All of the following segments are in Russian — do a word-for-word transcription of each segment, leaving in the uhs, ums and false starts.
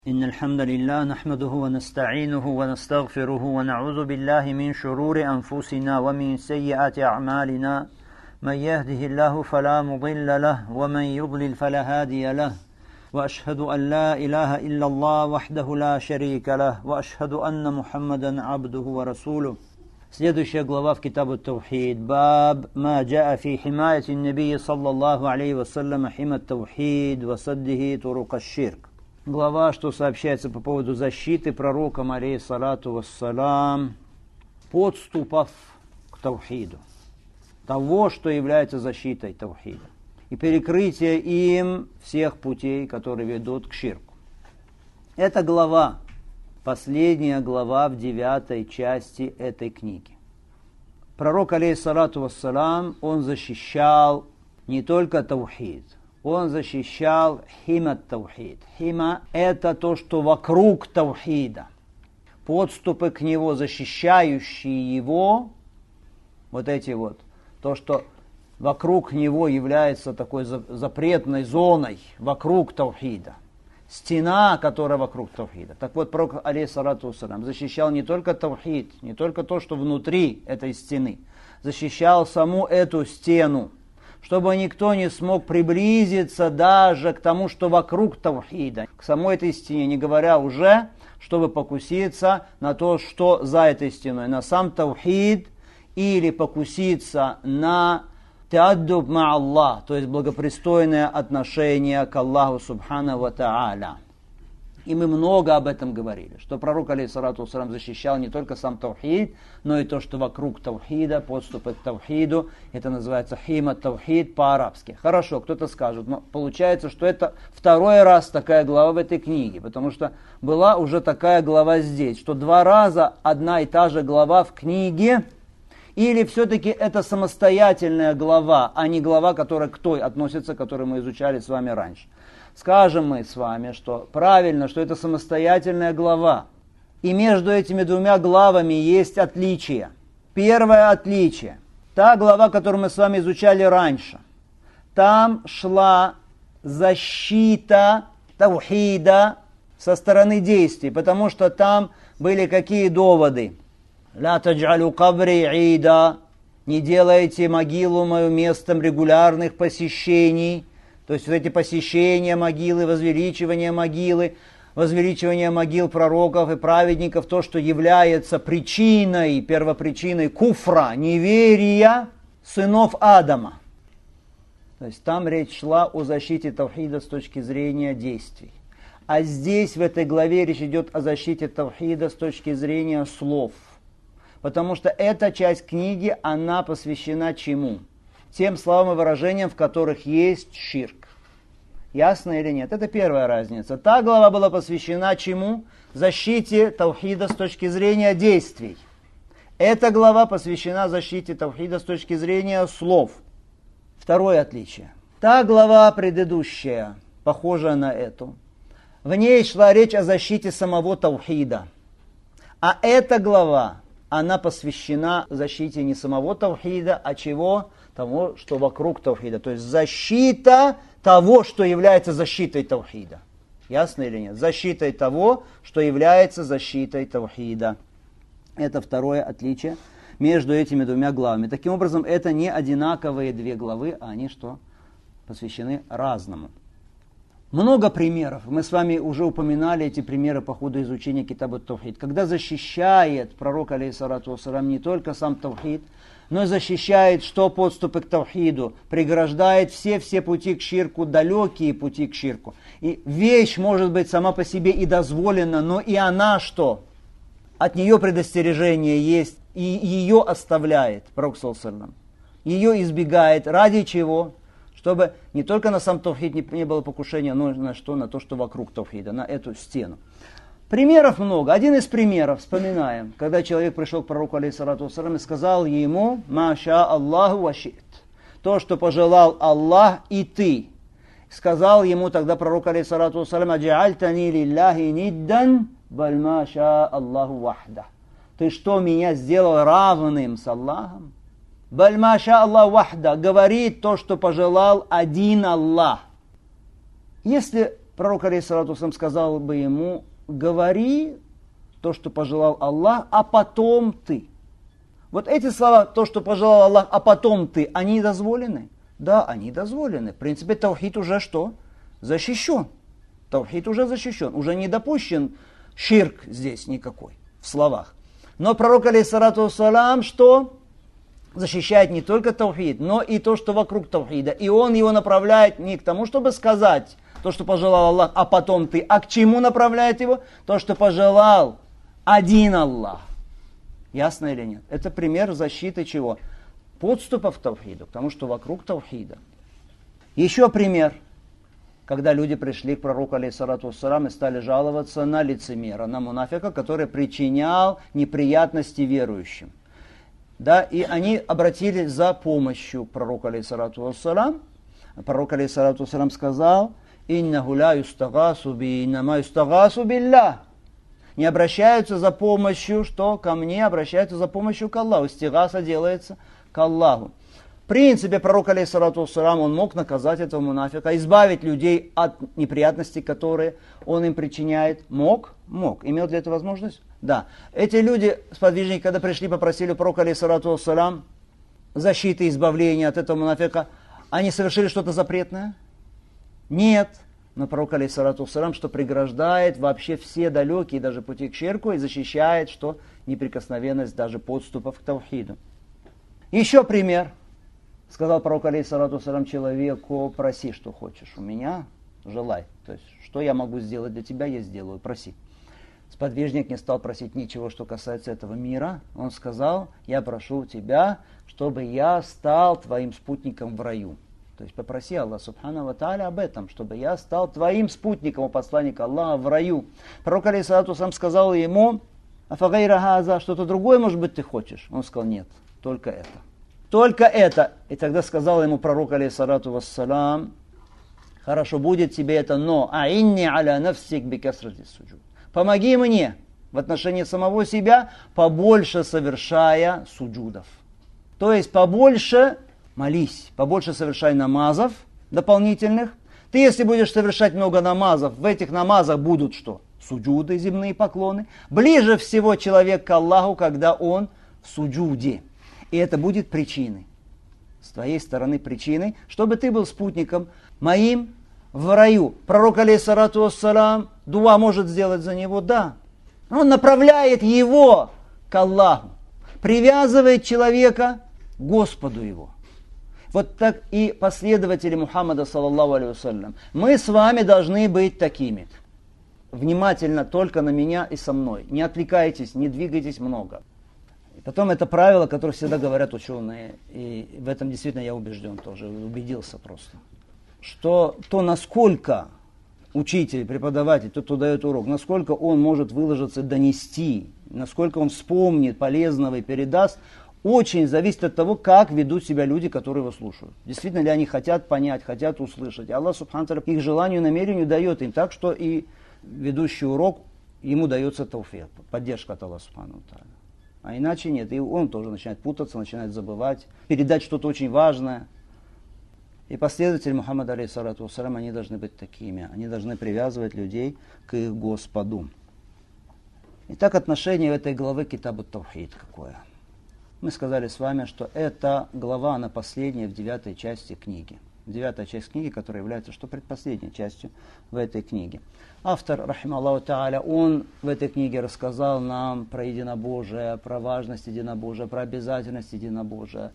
إن الحمد لله نحمده ونستعينه ونستغفره ونعوذ بالله من شرور أنفسنا ومن سيئات أعمالنا من يهده الله فلا مضل له ومن يضلل فلا هادي له وأشهد أن لا إله إلا الله وحده لا شريك له وأشهد أن محمدا عبده ورسوله. Следующая глава в Китабу ат-Таухид. Баб ма джаа фи химаяти набии саллаллаху алейхи вассалям хима ат-Таухид ва саддихи турук аш-ширк. Глава, что сообщается по поводу защиты пророком алейхи салату вассалам подступов к Таухиду, того, что является защитой Таухида, и перекрытие им всех путей, которые ведут к ширку. Эта глава, последняя глава в девятой части этой книги. Пророк алейхи салату вассалам, он защищал не только Таухид, он защищал хима таухид. Хима – это то, что вокруг таухида. Подступы к него, защищающие его, вот эти вот, то, что вокруг него является такой запретной зоной, вокруг таухида. Стена, которая вокруг таухида. Так вот, пророк алейхи салату вассалам защищал не только таухид, не только то, что внутри этой стены, защищал саму эту стену, чтобы никто не смог приблизиться даже к тому, что вокруг таухида, к самой этой стене, не говоря уже, чтобы покуситься на то, что за этой стеной, на сам таухид, или покуситься на тааддуб ма Аллах, то есть благопристойное отношение к Аллаху субханаху ва тааля. И мы много об этом говорили, что пророк алейхи салату вассалам защищал не только сам таухид, но и то, что вокруг таухида, подступы к таухиду, это называется хима таухид по-арабски. Хорошо, кто-то скажет, но получается, что это второй раз такая глава в этой книге, потому что была уже такая глава здесь, что два раза одна и та же глава в книге, или все-таки это самостоятельная глава, а не глава, которая к той относится, которую мы изучали с вами раньше. Скажем мы с вами, что правильно, что это самостоятельная глава. И между этими двумя главами есть отличие. Первое отличие. Та глава, которую мы с вами изучали раньше. Там шла защита таухида со стороны действий, потому что там были какие доводы? «Ля таджалю кабри ида», не делайте могилу мою местом регулярных посещений. То есть вот эти посещения могилы, возвеличивание могилы, возвеличивание могил пророков и праведников, то, что является причиной, первопричиной куфра, неверия сынов Адама. То есть там речь шла о защите таухида с точки зрения действий. А здесь, в этой главе, речь идет о защите таухида с точки зрения слов. Потому что эта часть книги, она посвящена чему? Тем словам и выражениям, в которых есть ширк. Ясно или нет? Это первая разница. Та глава была посвящена чему? Защите таухида с точки зрения действий. Эта глава посвящена защите таухида с точки зрения слов. Второе отличие. Та глава предыдущая, похожая на эту, в ней шла речь о защите самого таухида. А эта глава, она посвящена защите не самого таухида, а чего? Того, что вокруг таухида. То есть защита того, что является защитой таухида. Ясно или нет? Защитой того, что является защитой таухида. Это второе отличие между этими двумя главами. Таким образом, это не одинаковые две главы, а они что? Посвящены разному. Много примеров. Мы с вами уже упоминали эти примеры по ходу изучения Китаба ат-Таухид. Когда защищает пророк алейхи салату вассалам не только сам таухид, но и защищает, что подступы к таухиду, преграждает все-все пути к ширку, далекие пути к ширку. И вещь может быть сама по себе и дозволена, но и она что? От нее предостережение есть, и ее оставляет пророк саллаллаху алейхи ва саллям. Ее избегает. Ради чего? Чтобы не только на сам таухид не, не было покушения, но на что? На то, что вокруг таухида, на эту стену. Примеров много. Один из примеров, вспоминаем, когда человек пришел к пророку алейхи салату вассалам и сказал ему: «Маша Аллаху вашит», то, что пожелал Аллах и ты. Сказал ему тогда пророк алейхи салату вассалам: «Аджаальтани лилляхи ниддан, баль маша Аллаху вахда». Ты что, меня сделал равным с Аллахом? «Баль маша Аллаху вахда», говорит то, что пожелал один Аллах. Если пророк, алейхиссалату вассалям, сказал бы ему: говори то, что пожелал Аллах, а потом ты. Вот эти слова, то, что пожелал Аллах, а потом ты, они дозволены? Да, они дозволены. В принципе, таухид уже что? Защищен. Таухид уже защищен. Уже не допущен ширк здесь никакой, в словах. Но пророк, алейхиссалату вассалям, что? Защищает не только таухид, но и то, что вокруг таухида. И он его направляет не к тому, чтобы сказать то, что пожелал Аллах, а потом ты. А к чему направляет его? То, что пожелал один Аллах. Ясно или нет? Это пример защиты чего? Подступов к таухиду, потому что вокруг таухида. Еще пример, когда люди пришли к пророку, алейхиссалату вассалам, и стали жаловаться на лицемера, на мунафика, который причинял неприятности верующим. Да, и они обратились за помощью к пророку, алейхиссалату вассалам. Пророк, алейхиссалату вассалам, сказал: «Иннаху ла юстагасу би, иннама юстагасу биллах». Не обращаются за помощью, что ко мне, обращаются за помощью к Аллаху. Истигаса делается к Аллаху. В принципе, пророк, алейхиссалату вассалам, он мог наказать этого мунафика, избавить людей от неприятностей, которые он им причиняет. Мог? Мог. Имел для этого возможность? Да. Эти люди, сподвижники, когда пришли, попросили пророка, алейхиссалату вассалам, защиты, избавления от этого мунафика, они совершили что-то запретное? Нет. Но пророк, алейхиссалату вассалам, что преграждает вообще все далекие даже пути к ширку и защищает, что неприкосновенность даже подступов к таухиду. Еще пример. Сказал пророк, алейхиссалату вассалам, человеку: проси, что хочешь у меня, желай. То есть, что я могу сделать для тебя, я сделаю, проси. Сподвижник не стал просить ничего, что касается этого мира. Он сказал: я прошу у тебя, чтобы я стал твоим спутником в раю. То есть попроси Аллах субхану ва тааля об этом, чтобы я стал твоим спутником, у посланника Аллаха, в раю. Пророк, алейхиссалату вассалам, сказал ему: афагайра газа, что-то другое, может быть, ты хочешь? Он сказал: нет, только это. Только это. И тогда сказал ему пророк, алейхиссалату вассалам: хорошо, будет тебе это, но аинни аля нафсик бикасрати суджуд. Помоги мне в отношении самого себя, побольше совершая суджудов. То есть побольше молись, побольше совершай намазов дополнительных. Ты, если будешь совершать много намазов, в этих намазах будут что? Суджуды, земные поклоны. Ближе всего человек к Аллаху, когда он в суджуде. И это будет причиной, с твоей стороны причиной, чтобы ты был спутником моим в раю. Пророк, алейхиссалату вассалам, дуа может сделать за него? Да. Он направляет его к Аллаху, привязывает человека к Господу его. Вот так и последователи Мухаммада, саллаллаху алейхи вассалям. Мы с вами должны быть такими. Внимательно только на меня и со мной. Не отвлекайтесь, не двигайтесь много. И потом это правило, которое всегда говорят ученые, и в этом действительно я убежден тоже, убедился просто. Что то, насколько учитель, преподаватель, тот, кто дает урок, насколько он может выложиться, донести, насколько он вспомнит полезного и передаст, очень зависит от того, как ведут себя люди, которые его слушают. Действительно ли они хотят понять, хотят услышать. И Аллах субхану ва тааля их желанию и намерению дает им, так что и ведущий урок, ему дается тауфик, поддержка от Аллаха субхану ва тааля. А иначе нет, и он тоже начинает путаться, начинает забывать, передать что-то очень важное. И последователи Мухаммада, алейхиссалату вассалям, они должны быть такими, они должны привязывать людей к их Господу. Итак, отношение этой главы к Китабу Таухид какое? Мы сказали с вами, что эта глава, она последняя в девятой части книги. Девятая часть книги, которая является что предпоследней частью в этой книге. Автор, рахима Аллаху тааля, он в этой книге рассказал нам про единобожие, про важность единобожия, про обязательность единобожия,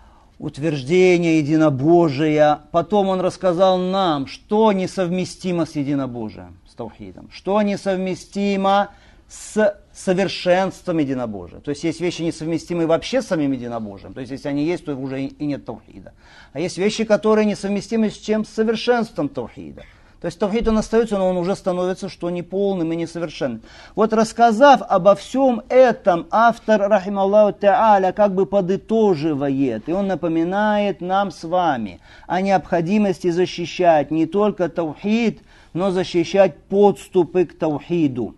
утверждение единобожия. Потом он рассказал нам, что несовместимо с единобожием, с таухидом, что несовместимо с совершенством единобожия. То есть есть вещи несовместимые вообще с самим единобожием. То есть если они есть, то уже и нет таухида. А есть вещи, которые несовместимы с чем? С совершенством таухида. То есть таухид он остается, но он уже становится что неполным и несовершенным. Вот рассказав обо всем этом, автор, рахима Аллаху тааля, как бы подытоживает, и он напоминает нам с вами о необходимости защищать не только таухид, но защищать подступы к таухиду.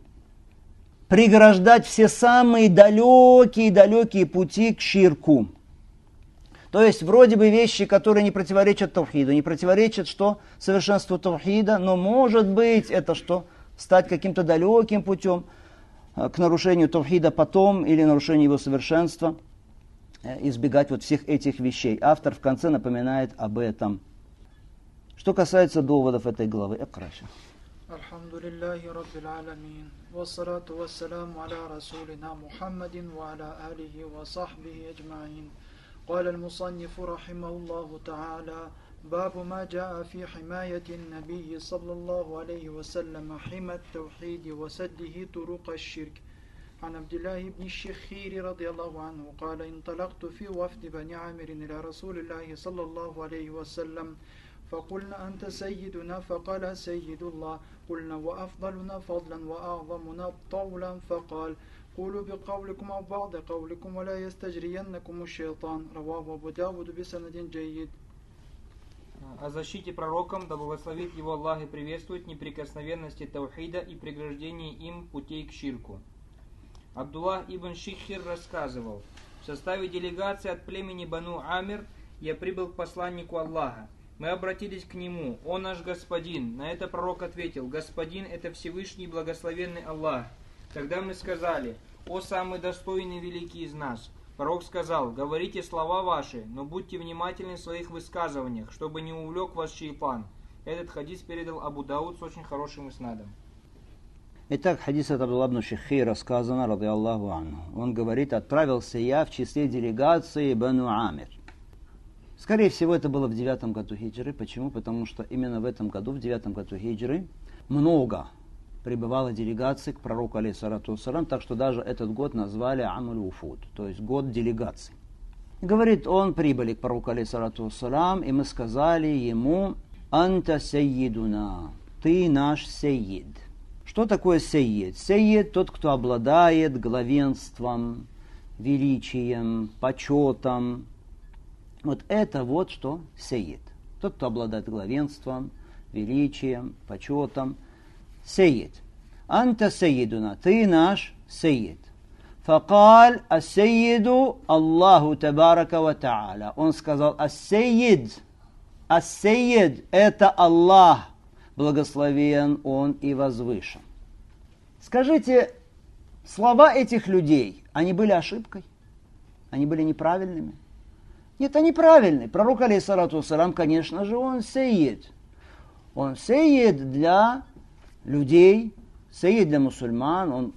Преграждать все самые далекие-далекие пути к ширку. То есть вроде бы вещи, которые не противоречат тавхиду, не противоречат что? Совершенству тавхида, но может быть это что? Стать каким-то далеким путем к нарушению тавхида потом или нарушению его совершенства, избегать вот всех этих вещей. Автор в конце напоминает об этом. Что касается доводов этой главы. Икраша. Алхамдулиллахи Раббил Аламин. Вассалату вассаламу аля расулина Мухаммадин ва аля алихи ва сахбихи аджмаин. قال المصنف رحمه الله تعالى باب ما جاء في حماية النبي صلى الله عليه وسلم حمى التوحيد وسده طرق الشرك عن عبد الله بن الشخير رضي الله عنه قال انطلقت في وفد بني عامر إلى رسول الله صلى الله عليه وسلم فقلنا أنت سيدنا فقال سيد الله قلنا وأفضلنا فضلا وأعظمنا طولا فقال قولوا بقولكم أو بعض قولكم ولا يستجرينكم الشيطان رواه أبو داود بسند جيد. О защите пророком, да благословит его Аллах и приветствует неприкосновенности таухида и преграждении им путей к ширку. Абдуллах ибн Шихир рассказывал: в составе делегации от племени Бану Амир я прибыл к посланнику Аллаха. Мы обратились к нему: «О наш господин!» На это пророк ответил: «Господин — это Всевышний благословенный Аллах». Тогда мы сказали: «О самый достойный и великий из нас!» Пророк сказал: «Говорите слова ваши, но будьте внимательны в своих высказываниях, чтобы не увлек вас шейтан». Этот хадис передал Абу Дауд с очень хорошим иснадом. Итак, хадис от Абдулла ибн Шихира сказано, ради Аллаху анху. Он говорит: отправился я в числе делегации Бану Амир. Скорее всего, это было в девятом году хиджры. Почему? Потому что именно в этом году, в девятом году хиджры, много прибывало делегаций к пророку, алейхиссалату вассалам, так что даже этот год назвали Амуль Уфуд, то есть год делегаций. Говорит, он прибыли к пророку, алейхиссалату вассалам, и мы сказали ему: «Анта сейидуна», ты наш сейид. Что такое сейид? Сейид — тот, кто обладает главенством, величием, почетом. Вот это вот что сейид. Тот, кто обладает главенством, величием, почетом. Сейид. Анта сейидуна, ты наш сейид. Факаль ас-сейиду Аллаху табарака ва та'аля. Он сказал: ас-сейид, ас-сейид — это Аллах, благословен Он и возвышен. Скажите, слова этих людей, они были ошибкой? Они были неправильными? Нет, они правильные. Пророк, алейхиссалату вассалам, конечно же, он сейид. Он сейид для людей, сейид для мусульман, он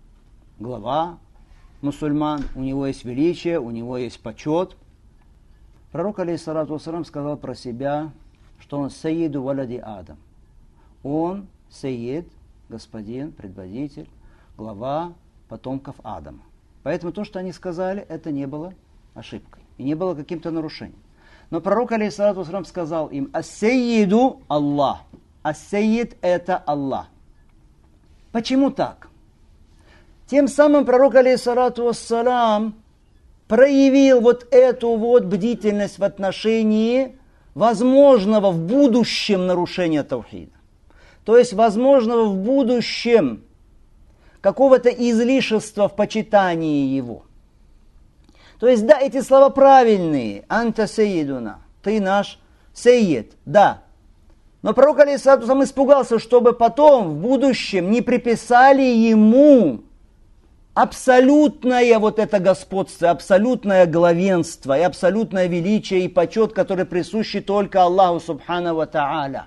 глава мусульман, у него есть величие, у него есть почет. Пророк, алейхиссалату вассалам, сказал про себя, что он сейиду валади Адам. Он сейид, господин, предводитель, глава потомков Адама. Поэтому то, что они сказали, это не было ошибкой и не было каким-то нарушением. Но пророк, алейхиссалату вассалам, сказал им: ас-сейиду Аллах. Ас-сейид — это Аллах. Почему так? Тем самым пророк, алейхиссалату вассалам, проявил вот эту вот бдительность в отношении возможного в будущем нарушения тавхида. То есть возможного в будущем какого-то излишества в почитании его. То есть, да, эти слова правильные. Анта сейидуна, ты наш сейид, да. Но пророк, алейхиссалату вассалам, испугался, чтобы потом в будущем не приписали ему абсолютное вот это господство, абсолютное главенство и абсолютное величие и почет, который присущи только Аллаху субхану ва тааля.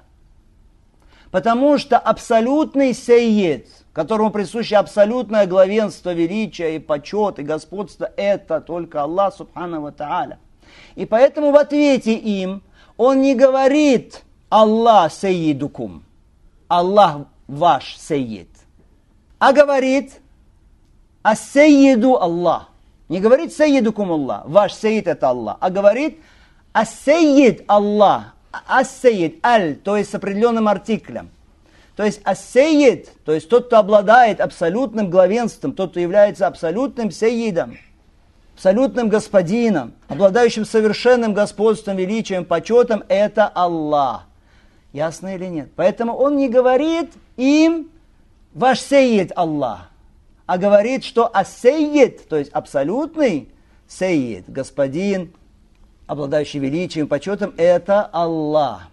Потому что абсолютный сейид, которому присуще абсолютное главенство, величие и почет и господство, это только Аллах субхану ва тааля. И поэтому в ответе им он не говорит: Аллах сейидукум, Аллах ваш сейид, а говорит: ас-сейиду Аллах. Не говорит сейидукум Аллах, ваш сейид это Аллах, а говорит: ас-сейид Аллах. Ас-сейид, аль, то есть с определенным артиклем. То есть ас-сейид, то есть тот, кто обладает абсолютным главенством, тот, кто является абсолютным сейидом, абсолютным господином, обладающим совершенным господством, величием, почетом, это Аллах. Ясно или нет? Поэтому он не говорит им: ваш сейид Аллах, а говорит, что ас-сейид, то есть абсолютный сейид, господин, обладающий величием, почетом, это Аллах.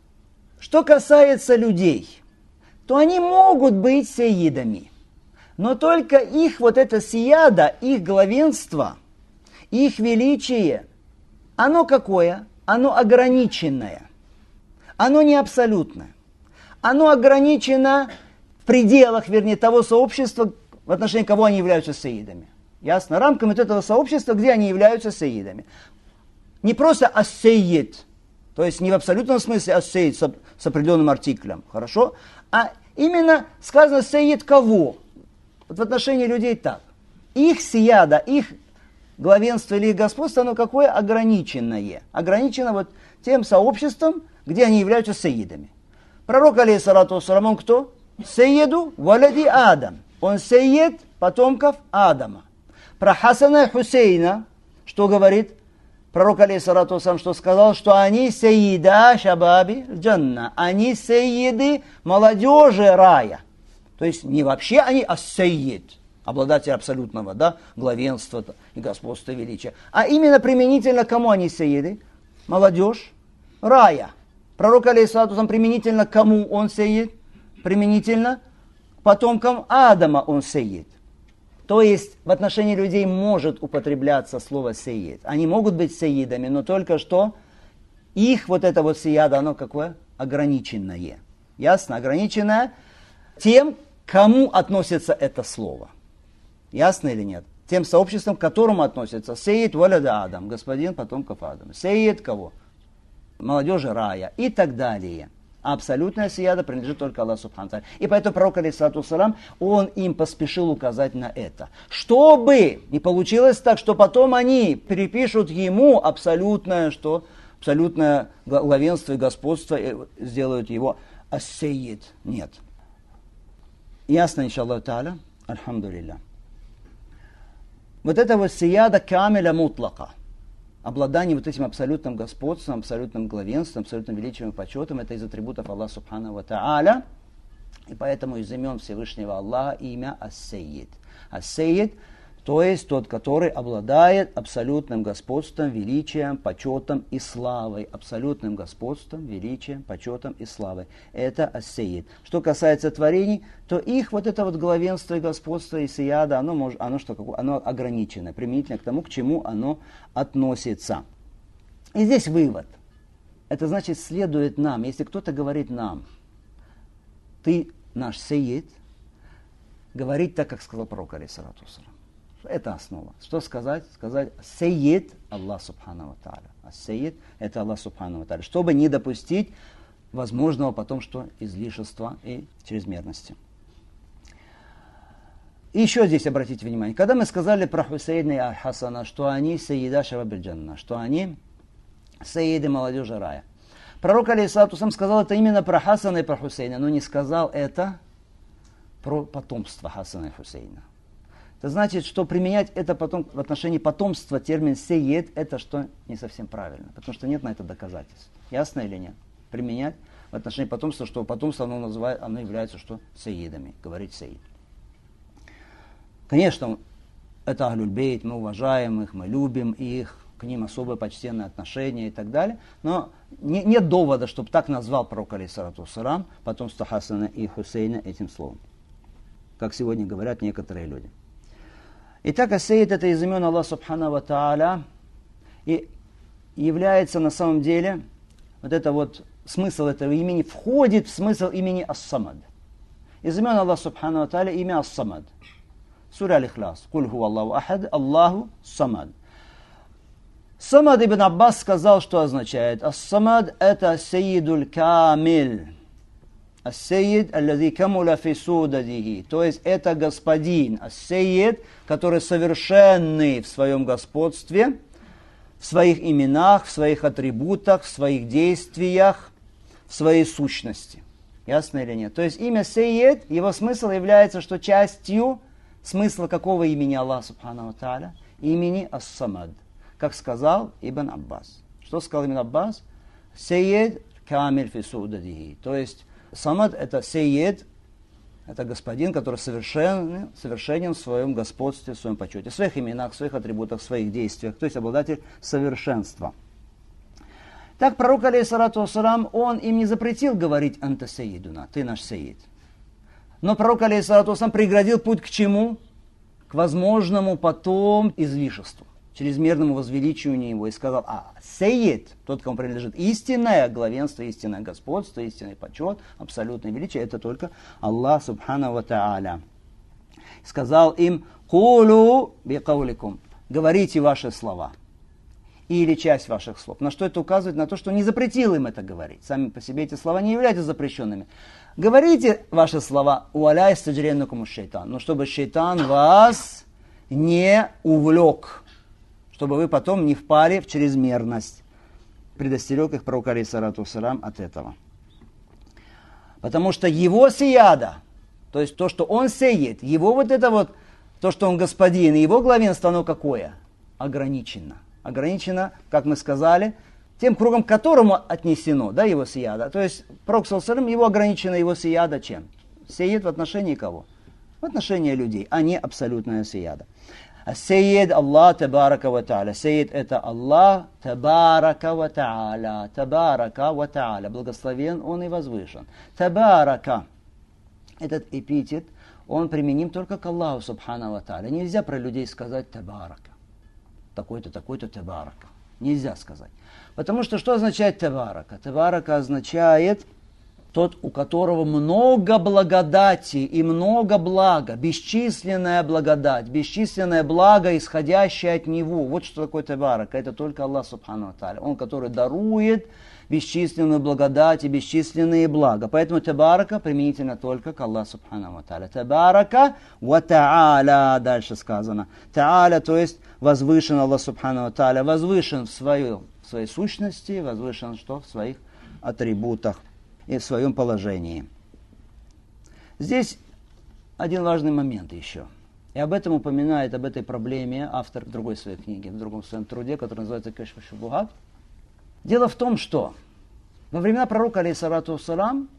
Что касается людей, то они могут быть сеидами, но только их вот это сияда, их главенство, их величие, оно какое? Оно ограниченное, оно не абсолютное, оно ограничено в пределах, вернее, того сообщества, в отношении кого они являются сеидами. Ясно? Рамками вот этого сообщества, где они являются сеидами. Не просто ас-сейид, то есть не в абсолютном смысле ас-сейид с, с определенным артиклем, хорошо? А именно сказано сейид кого? Вот в отношении людей так. Их сияда, их главенство или их господство, оно какое? Ограниченное. Ограничено вот тем сообществом, где они являются сейидами. Пророк, алейхиссалату вассалам, он кто? Сейиду валади Адам. Он сейид потомков Адама. Про Хасана и Хусейна, что говорит пророк, алейхиссалату вассалам, что сказал, что они сейида шабаби джанна. Они сейиды молодежи рая. То есть не вообще они, а сейид, обладатель абсолютного, да, главенства и господства, величия. А именно применительно к кому они сейиды? Молодежь рая. Пророк, алейхиссалату вассалам, применительно к кому он сейид? Применительно к потомкам Адама он сейид. То есть в отношении людей может употребляться слово сейид. Они могут быть сейидами, но только что их вот это вот сияда, оно какое? Ограниченное. Ясно? Ограниченное тем, кому относится это слово. Ясно или нет? Тем сообществом, к которому относится сейид валяда Адам, господин потомков Адама. Сейид кого? Молодежи рая и так далее. Абсолютная сияда принадлежит только Аллаху субхану ва тааля. И поэтому пророк, алейхиссалату вассалам, он им поспешил указать на это. Чтобы не получилось так, что потом они перепишут ему абсолютное, что? Абсолютное главенство и господство, и сделают его ас-сейид. Нет. Ясно, иншаллаху тааля? Альхамдулилля. Вот это вот сияда камиля мутлака. Обладание вот этим абсолютным господством, абсолютным главенством, абсолютным величием и почетом, это из атрибутов Аллаха субхану ва тааля. И поэтому из имен Всевышнего Аллаха имя ас-сейид. Ас-сейид, то есть тот, который обладает абсолютным господством, величием, почетом и славой. Абсолютным господством, величием, почетом и славой. Это ас-сейид. Что касается творений, то их вот это вот главенство и господство и сияда, оно, может, оно, что, оно ограничено, применительно к тому, к чему оно относится. И здесь вывод. Это значит, следует нам, если кто-то говорит нам, ты наш сейид, говорить так, как сказал пророк, алейхиссалату вассалам. Это основа. Что сказать? Сказать сейид Аллах субхану ва тааля. А сейид это Аллах субхану ва тааля. Чтобы не допустить возможного потом что излишества и чрезмерности. И еще здесь обратите внимание. Когда мы сказали про Хусейна и Аль-Хасана, что они сейида шабабиль джанна, что они сейиды молодежи рая. Пророк, алейхиссалату вассалам, сказал это именно про Хасана и про Хусейна, но не сказал это про потомство Хасана и Хусейна. Это значит, что применять это потом в отношении потомства термин «сейед» это что не совсем правильно, потому что нет на это доказательств. Ясно или нет? Применять в отношении потомства, что потомство оно, называет, оно является что сейедами, говорить «сейед». Конечно, это ахлюль-бейт, мы уважаем их, мы любим их, к ним особое почтенное отношение и так далее, но не, нет довода, чтобы так назвал пророк, алейхиссалату вассалам, потомство Хасана и Хусейна этим словом, как сегодня говорят некоторые люди. Итак, ас-сейид это из имен Аллаха субхану ва тааля и является на самом деле, вот это вот смысл этого имени входит в смысл имени ас-самад. Из имен Аллаха субхану ва тааля имя ас-самад. Сура Аль-Ихлас. Куль ху Аллаху ахад, Аллаху самад. Самад ибн Аббас сказал, что означает. Ас-самад это сейидуль камиль. Ас-сейид, аллази камуля фи судадихи. То есть это господин, ас-сейид, который совершенный в своем господстве, в своих именах, в своих атрибутах, в своих действиях, в своей сущности. Ясно или нет? То есть имя сейид, его смысл является, что частью смысла какого имени Аллаха субхану ва тааля? Имени ас-самад. Как сказал Ибн Аббас. Что сказал Ибн Аббас? Сейид камиль фи судадихи. То есть самад это сейид, это господин, который совершенен, совершенен в своем господстве, в своем почете, в своих именах, в своих атрибутах, в своих действиях. То есть обладатель совершенства. Так пророк, алейхиссалату вассалам, он им не запретил говорить «Анта сайидуна», «Ты наш сайид». Но пророк, алейхиссалату вассалам, преградил путь к чему? К возможному потом излишеству, чрезмерному возвеличиванию его. И сказал: а сайид, тот, кому принадлежит истинное главенство, истинное господство, истинный почет, абсолютное величие, это только Аллах субхану ва тааля. Сказал им: «Кулу бикауликум», говорите ваши слова. Или часть ваших слов. На что это указывает? На то, что не запретил им это говорить. Сами по себе эти слова не являются запрещенными. Говорите ваши слова, уаляй стаджиреннакуму шейтан, но чтобы шейтан вас не увлек, чтобы вы потом не впали в чрезмерность. Предостерег их пророк, алейхиссалату вассалам, от этого. Потому что его сияда, то есть то, что он сеет, его вот это вот, то, что он господин, и его главенство, оно какое? Ограничено. Ограничено, как мы сказали, тем кругом, к которому отнесено, да, его сияда. То есть, пророк, саллаллаху алейхи ва саллям, его ограничено его сияда чем? Сеет в отношении кого? В отношении людей, а не абсолютная сияда. Сеид Аллах табарака ва тааля. Сеид это Аллах табарака ва тааля. Табарака ва тааля. Благословен он и возвышен. Табарака. Этот эпитет, он применим только к Аллаху субхану ва тааля. Нельзя про людей сказать табарака. Такой-то, такой-то табарака. Нельзя сказать. Потому что что означает табарака? Табарака означает тот, у которого много благодати и много блага, бесчисленная благодать, бесчисленное благо, исходящее от него. Вот что такое табарака. Это только Аллах субхану ва тааля. Он, который дарует бесчисленную благодать и бесчисленные блага. Поэтому табарака применительно только к Аллаху субхану ва тааля. Табарака ва тааля, дальше сказано. Тааля, то есть возвышен Аллах субхану ва тааля, возвышен в, свою, в своей сущности, возвышен что? В своих атрибутах и в своем положении. Здесь один важный момент еще. И об этом упоминает, об этой проблеме автор в другой своей книге, в другом своем труде, который называется «Кашф аш-шубухат». Дело в том, что во времена пророка, алейхиссалату вассалам,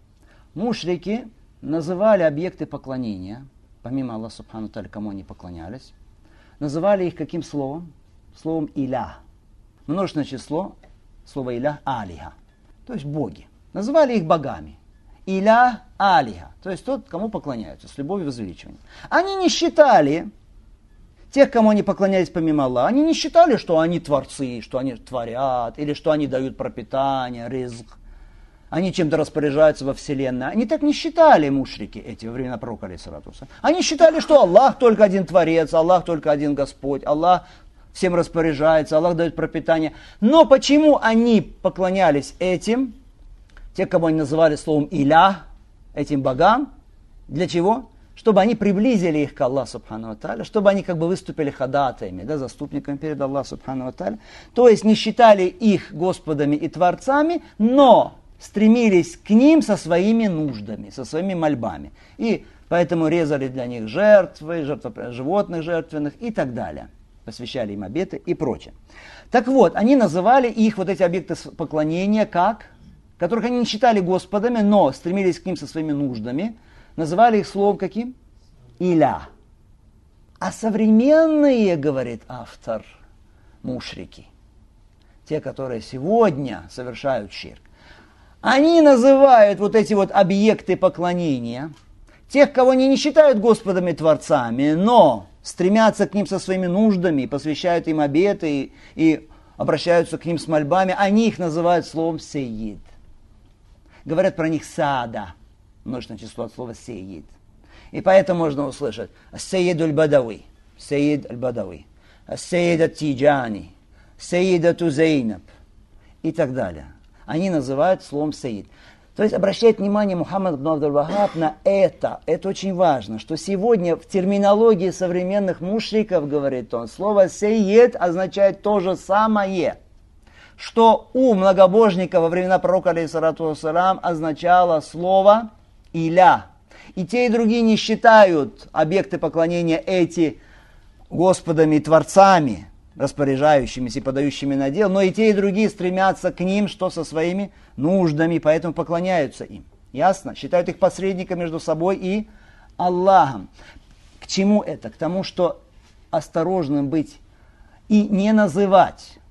мушрики называли объекты поклонения, помимо Аллаха субхану ва тааля, кому они поклонялись, называли их каким словом? Словом «илях». Множественное число, слово «илях» – «алиха», то есть боги. Называли их богами. «Илях» – «алиха», то есть тот, кому поклоняются, с любовью и возвеличиванием. Они не считали тех, кому они поклонялись помимо Аллаха, они не считали, что они творцы, что они творят, или что они дают пропитание, ризк. Они чем-то распоряжаются во вселенной. Они так не считали, мушрики эти, во времена пророка, алейхиссалату вассалам. Они считали, что Аллах только один творец, Аллах только один Господь, Аллах всем распоряжается, Аллах дает пропитание. Но почему они поклонялись этим, те, кого они называли словом «илях», этим богам? Для чего? Чтобы они приблизили их к Аллаху субхану ва тааля, чтобы они как бы выступили ходатаями, да, заступниками перед Аллахом субхану ва тааля. То есть не считали их господами и творцами, но стремились к ним со своими нуждами, со своими мольбами. И поэтому резали для них жертвы, жертвы животных жертвенных и так далее. Посвящали им обеты и прочее. Так вот, они называли их, вот эти объекты поклонения, как? Которых они не считали господами, но стремились к ним со своими нуждами. Называли их словом каким? Иля. А современные, говорит автор, мушрики, те, которые сегодня совершают ширк, они называют вот эти вот объекты поклонения, тех, кого они не считают господами творцами, но стремятся к ним со своими нуждами, посвящают им обеты и, и обращаются к ним с мольбами, они их называют словом сейид. Говорят про них саада. Множественное число от слова «сейид». И поэтому можно услышать «сейид аль-бадави», «сейид аль-бадави», «сейид ат-тиджани», «сейид ат-зейнаб» и так далее. Они называют словом «сейид». То есть обращает внимание Мухаммад ибн Абдул-Вахаб на это. Это очень важно, что сегодня в терминологии современных мушриков, говорит он, слово «сейид» означает то же самое, что у многобожников во времена пророка, алейхиссалату вассалам, означало слово «иля». И те, и другие не считают объекты поклонения эти господами и творцами, распоряжающимися и подающими на дело, но и те, и другие стремятся к ним, что со своими нуждами, поэтому поклоняются им. Ясно? Считают их посредниками между собой и Аллахом. К чему это? К тому, что осторожным быть и не называть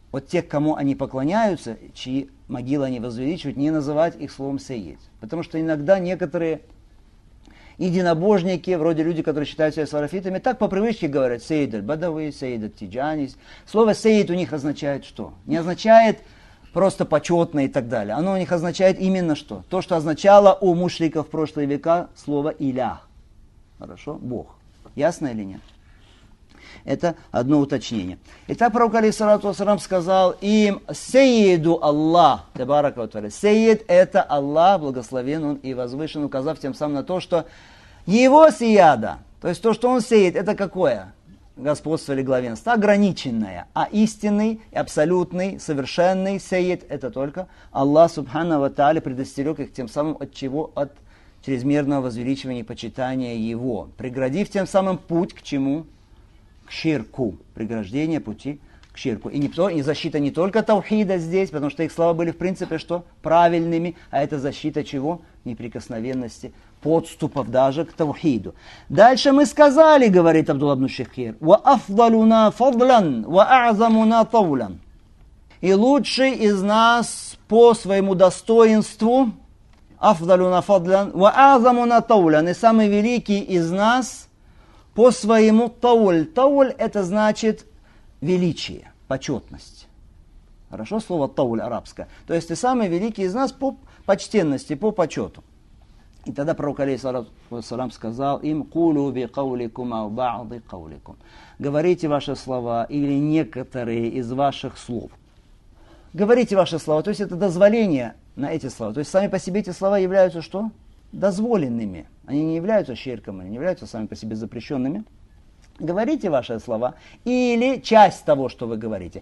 вот тех, кому они поклоняются, чьи могилы они возвеличивают, не называть их словом «сейид». Потому что иногда некоторые единобожники, вроде люди, которые считают себя салафитами, так по привычке говорят «сейид аль-бадавы», «сейид аль-тиджани». Слово «сейид» у них означает что? Не означает просто почетно и так далее. Оно у них означает именно что? То, что означало у мушриков в прошлые века слово «илях». Хорошо? Бог. Ясно или нет? Это одно уточнение. Итак, пророк алейхиссалату вассалам сказал им: «Сейиду Аллах». Сейид – это Аллах, благословен Он и возвышен, указав тем самым на то, что Его сияда, то есть то, что Он сеет, это какое? Господство или главенство? Ограниченное. А истинный, абсолютный, совершенный сейид – это только Аллах субхану ва тааля предостерег их тем самым от чего? От чрезмерного возвеличивания и почитания Его, преградив тем самым путь к чему? К ширку, преграждение пути к ширку. И, никто, и защита не только таухида здесь, потому что их слова были в принципе что? Правильными, а это защита чего? Неприкосновенности, подступов даже к таухиду. Дальше мы сказали, говорит Абдулла ибн Шихир, «Ва афдалуна фадлан, ва а'замуна тавлян». И лучший из нас по своему достоинству, афдалуна фадлян, ва а'замуна тавлян, и самый великий из нас по своему тауль. Тауль это значит величие, почетность. Хорошо, слово тауль арабское. То есть ты самый великий из нас по почтенности, по почету. И тогда пророк алейхиссалату вассалам сказал им: «Кулу би кауликум ау ба'ди кауликум». Говорите ваши слова или некоторые из ваших слов. Говорите ваши слова, то есть это дозволение на эти слова. То есть сами по себе эти слова являются что? Дозволенными. Они не являются ширком, они не являются сами по себе запрещенными. Говорите ваши слова или часть того, что вы говорите.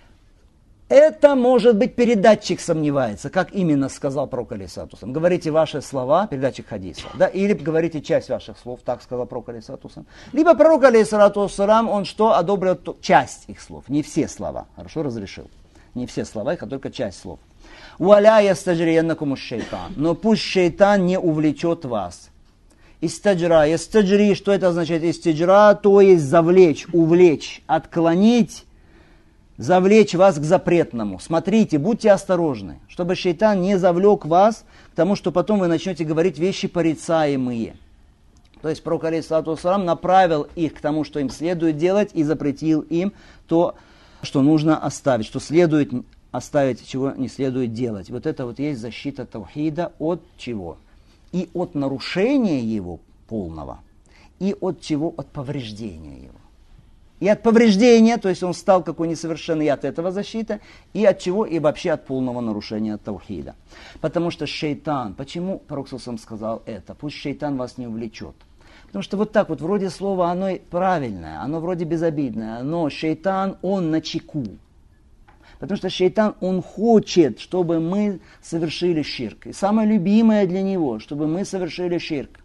Это может быть передатчик сомневается, как именно сказал пророк алейхиссалату вассалам. Говорите ваши слова, передатчик хадиса. Да? Или говорите часть ваших слов, так сказал пророк алейхиссалату вассалам. Либо пророк алейхиссалату вассалам, он что, одобрил часть их слов, не все слова. Хорошо, разрешил. Не все слова их, а только часть слов. «Валя ястаджрияннакуму шейтан». Но пусть шейтан не увлечет вас. Истаджра, ястаджри, что это означает? Истаджра, то есть завлечь, увлечь, отклонить, завлечь вас к запретному. Смотрите, будьте осторожны, чтобы шейтан не завлек вас к тому, что потом вы начнете говорить вещи порицаемые. То есть пророк алейхиссалату вассалам направил их к тому, что им следует делать, и запретил им то, что нужно оставить, что следует оставить, чего не следует делать. Вот это вот есть защита таухида от чего? И от нарушения его полного, и от чего? От повреждения его. И от повреждения, то есть он стал какой несовершенный, и от этого защита, и от чего? И вообще от полного нарушения таухида. Потому что шейтан, почему пророк сам сказал это? Пусть шейтан вас не увлечет. Потому что вот так вот, вроде слово, оно правильное, оно вроде безобидное, но шейтан, он на чеку. Потому что шейтан, он хочет, чтобы мы совершили ширк. И самое любимое для него, чтобы мы совершили ширк.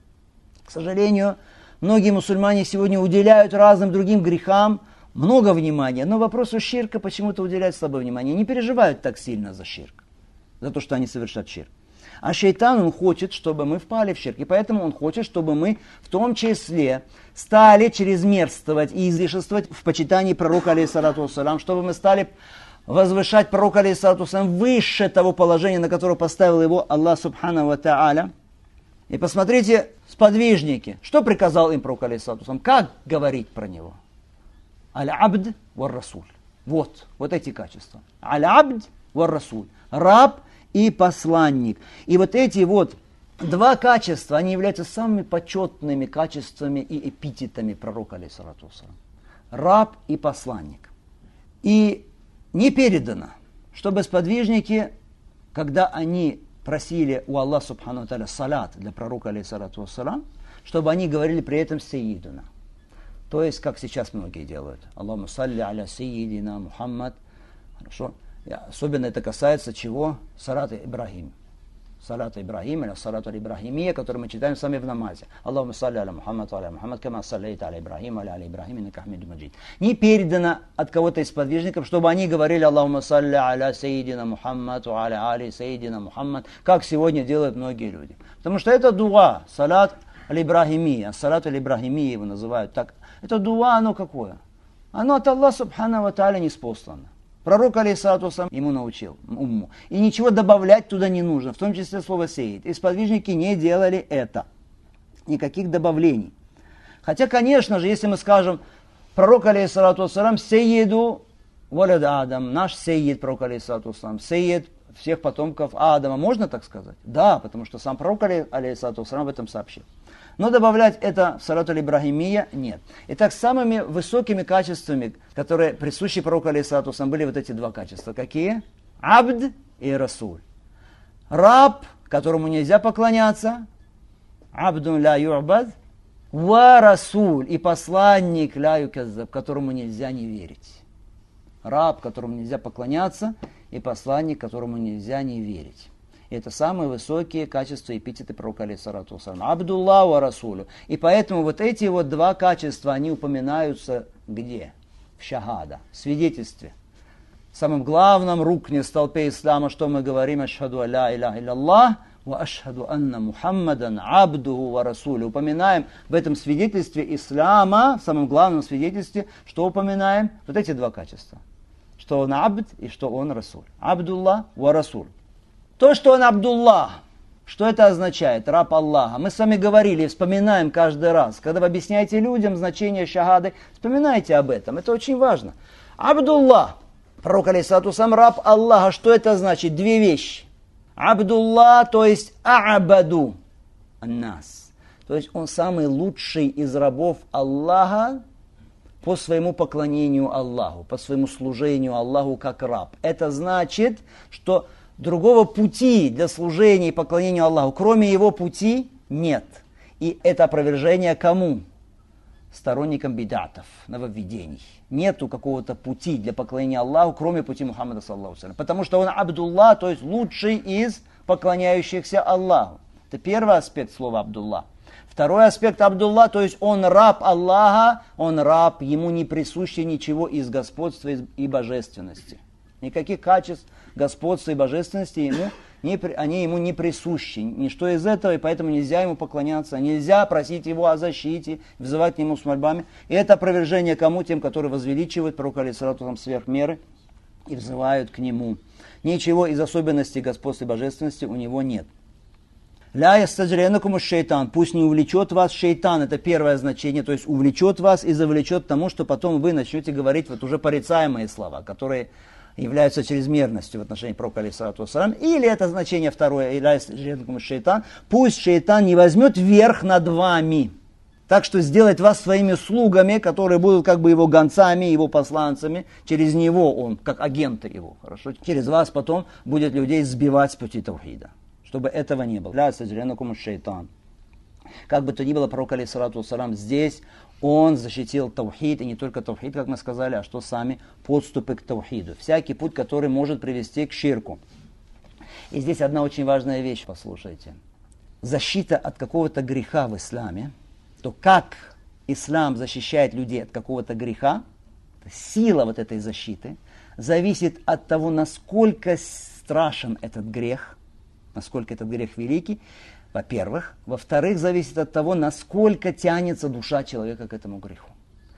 К сожалению, многие мусульмане сегодня уделяют разным другим грехам много внимания, но вопросу ширка почему-то уделяют слабое внимание. Не переживают так сильно за ширк, за то, что они совершат ширк. А шейтан, он хочет, чтобы мы впали в ширк. И поэтому он хочет, чтобы мы в том числе стали чрезмерствовать и излишествовать в почитании пророка алейхиссалату вассалам, чтобы мы стали возвышать пророка алейхиссалату вассалам выше того положения, на которое поставил его Аллах субхану ва тааля. И посмотрите, сподвижники, что приказал им пророк алейхиссалату вассалам, как говорить про него. Аль-абд вар-расуль. Вот, вот эти качества. Аль-абд вар-расуль. Раб и посланник. И вот эти вот два качества, они являются самыми почетными качествами и эпитетами пророка алейхиссалату вассалам. Раб и посланник. И не передано, чтобы сподвижники, когда они просили у Аллаха субхану ва тааля салат для пророка алейхиссалату вассалам, чтобы они говорили при этом «Сейидуна». То есть, как сейчас многие делают. Аллахумма салли аля сейидина Мухаммад. Хорошо. Особенно это касается чего? Салата Ибрахим. Салата Ибрахим или салата Ибрахимия, который мы читаем сами в намазе. Аллахумма салли аля Мухаммад аля Мухаммад, кама саллейта аля Ибрахим аля аля Ибрахим, иннака хамиду маджид. Не передано от кого-то из подвижников, чтобы они говорили Аллахумма салли аля сейидина Мухаммад аля аля сейидина Мухаммад, как сегодня делают многие люди. Потому что это дуа, салат аль-Ибрахимия, салат аль-Ибрахимия его называют так. Это дуа, оно какое? Оно от Аллаха субхану ва тааля ниспослано. Пророк, алейхиссалату вассалам, ему научил умму. И ничего добавлять туда не нужно, в том числе слово «сейид». И сподвижники не делали это. Никаких добавлений. Хотя, конечно же, если мы скажем, пророк, алейхиссалату вассалам, «сейиду валяд Адам», наш сейид, пророк, алейхиссалату вассалам, сейид всех потомков Адама, можно так сказать? Да, потому что сам пророк, алейхиссалату вассалам, об этом сообщил. Но добавлять это в салату аль-Ибрахимия нет. Итак, самыми высокими качествами, которые присущи пророку, алейхиссалату вассалам, были вот эти два качества. Какие? Абд и Расуль. Раб, которому нельзя поклоняться. Абдун ля ю'бад. Ва Расуль. И посланник ля юказзаб, которому нельзя не верить. Раб, которому нельзя поклоняться, и посланник, которому нельзя не верить. И это самые высокие качества эпитеты пророка, алейхиссалату вассалам. Абдуллах ва Расулю. И поэтому вот эти вот два качества, они упоминаются где? В шахада, в свидетельстве. В самом главном рукне, столпе ислама, что мы говорим: ашхаду ля иляха илляллах ва ашхаду анна Мухаммадан абдуху ва Расулю. Упоминаем в этом свидетельстве ислама, в самом главном свидетельстве, что упоминаем? Вот эти два качества. Что он абд и что он Расуль. Абдуллах ва Расуль. То, что он Абдуллах, что это означает? Раб Аллаха. Мы с вами говорили, вспоминаем каждый раз. Когда вы объясняете людям значение шахады, вспоминайте об этом. Это очень важно. Абдуллах. Пророк, алейхиссалату вассалам, раб Аллаха. Что это значит? Две вещи. Абдуллах, то есть а'баду аннас. То есть он самый лучший из рабов Аллаха по своему поклонению Аллаху, по своему служению Аллаху как раб. Это значит, что другого пути для служения и поклонения Аллаху, кроме его пути, нет. И это опровержение кому? Сторонникам бидатов, нововведений. Нету какого-то пути для поклонения Аллаху, кроме пути Мухаммада, саллаллаху алейхи ва саллям. Потому что он Абдуллах, то есть лучший из поклоняющихся Аллаху. Это первый аспект слова Абдуллах. Второй аспект Абдуллах, то есть он раб Аллаха, он раб, ему не присуще ничего из господства и божественности. Никаких качеств господства и божественности ему не, они ему не присущи. Ничто из этого, и поэтому нельзя ему поклоняться, нельзя просить его о защите, взывать к нему с мольбами. И это опровержение кому? Тем, которые возвеличивают пророка, алейхиссалату вассалам, сверх меры и взывают к нему. Ничего из особенностей господства и божественности у него нет. Ля ястаджренакум шейтан, пусть не увлечет вас шейтан, это первое значение, то есть увлечет вас и завлечет к тому, что потом вы начнете говорить вот уже порицаемые слова, которые являются чрезмерностью в отношении пророка, алейхиссалату вассалам. Или это значение второе, ля ястаджренакум шейтан, пусть шейтан не возьмет верх над вами, так что сделает вас своими слугами, которые будут как бы его гонцами, его посланцами, через него он, как агенты его, хорошо, через вас потом будет людей сбивать с пути таухида. Чтобы этого не было. Ля саджренакум шейтан. Как бы то ни было, пророк, алейхиссалату вассалам, здесь он защитил таухид, и не только таухид, как мы сказали, а что сами подступы к таухиду. Всякий путь, который может привести к ширку. И здесь одна очень важная вещь, послушайте. Защита от какого-то греха в исламе, то как ислам защищает людей от какого-то греха, сила вот этой защиты зависит от того, насколько страшен этот грех, насколько этот грех великий, во-первых. Во-вторых, зависит от того, насколько тянется душа человека к этому греху.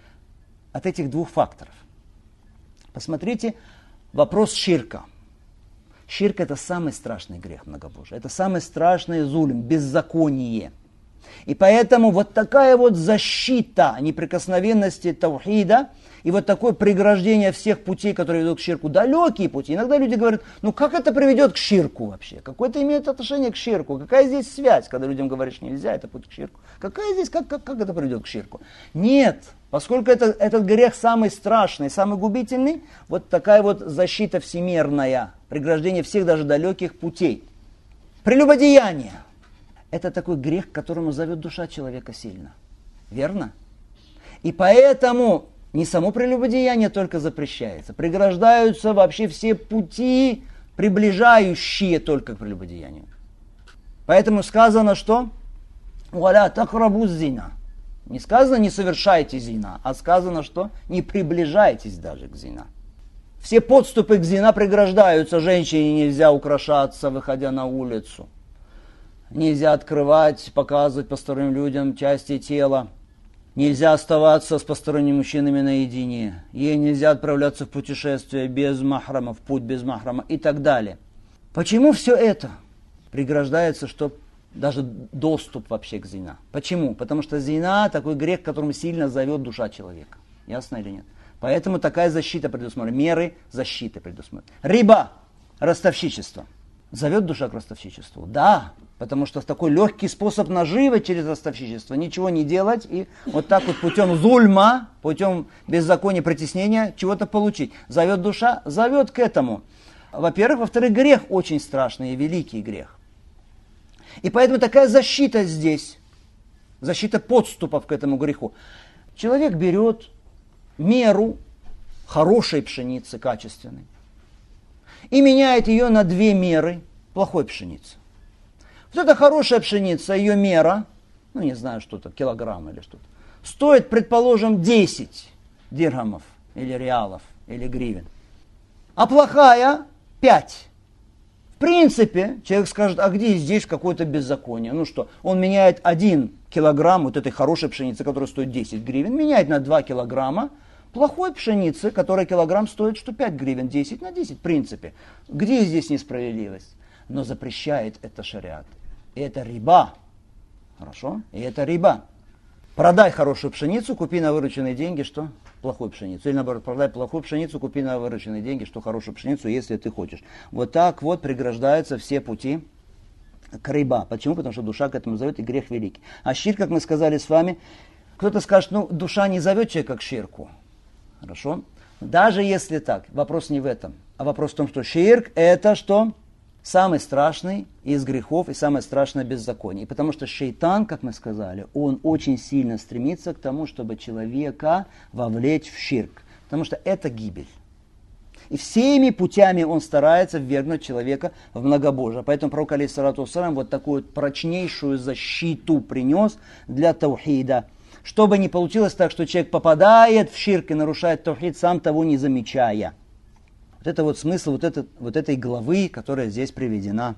От этих двух факторов. Посмотрите, вопрос ширка. Ширк – это самый страшный грех многобожия. Это самый страшный зулим, беззаконие. И поэтому вот такая вот защита неприкосновенности таухида и вот такое преграждение всех путей, которые ведут к ширку, далекие пути. Иногда люди говорят, ну как это приведет к ширку вообще? Какое это имеет отношение к ширку? Какая здесь связь, когда людям говоришь, нельзя, это путь к ширку? Какая здесь, как, как, как это приведет к ширку? Нет, поскольку это, этот грех самый страшный, самый губительный, вот такая вот защита всемирная, преграждение всех даже далеких путей. Прелюбодеяние. Это такой грех, к которому зовет душа человека сильно. Верно? И поэтому не само прелюбодеяние только запрещается. Преграждаются вообще все пути, приближающие только к прелюбодеянию. Поэтому сказано, что «Уаля такрабу зина». Не сказано «не совершайте зина», а сказано, что «не приближайтесь даже к зина». Все подступы к зина преграждаются. Женщине нельзя украшаться, выходя на улицу. Нельзя открывать, показывать посторонним людям части тела. нельзя оставаться с посторонними мужчинами наедине, ей нельзя отправляться в путешествие без махрама, в путь без махрама и так далее. Почему все это преграждается, что даже доступ вообще к зина? Почему? Потому что зина такой грех, которым сильно зовет душа человека. Ясно или нет? Поэтому такая защита предусмотрена, меры защиты предусмотрены. Риба, ростовщичество. Зовет душа к ростовщичеству? Да, потому что такой легкий способ наживы через ростовщичество. Ничего не делать и вот так вот путем зульма, путем беззакония, притеснения чего-то получить. Зовет душа? Зовет к этому. Во-первых. Во-вторых, грех очень страшный и великий грех. И поэтому такая защита здесь, защита подступов к этому греху. Человек берет меру хорошей пшеницы, качественной, и меняет ее на две меры плохой пшеницы. Вот эта хорошая пшеница, ее мера, ну не знаю, что-то, килограмм или что-то, стоит, предположим, десять дирхамов, или реалов, или гривен. А плохая пять. В принципе, человек скажет, а где здесь какое-то беззаконие? Ну что, он меняет один килограмм вот этой хорошей пшеницы, которая стоит десять гривен, меняет на два килограмма плохой пшеницы, которая килограмм стоит, что пять гривен, десять на десять, в принципе. Где здесь несправедливость? Но запрещает это шариат. И это риба. Хорошо? И это риба. Продай хорошую пшеницу, купи на вырученные деньги, что? Плохую пшеницу. Или наоборот, продай плохую пшеницу, купи на вырученные деньги, что? Хорошую пшеницу, если ты хочешь. Вот так вот преграждаются все пути к риба. Почему? Потому что душа к этому зовет, и грех великий. А ширк, как мы сказали с вами, кто-то скажет, ну, душа не зовет человека к ширку. Хорошо? Даже если так, вопрос не в этом, а вопрос в том, что ширк это что? Самый страшный из грехов и самое страшное беззаконие. И потому что шейтан, как мы сказали, он очень сильно стремится к тому, чтобы человека вовлечь в ширк. Потому что это гибель. И всеми путями он старается ввергнуть человека в многобожие. Поэтому пророк алейхиссалату вассалям вот такую вот прочнейшую защиту принес для таухида. Чтобы не получилось так, что человек попадает в ширк и нарушает таухид, сам того не замечая. Вот это вот смысл вот, это, вот этой главы, которая здесь приведена.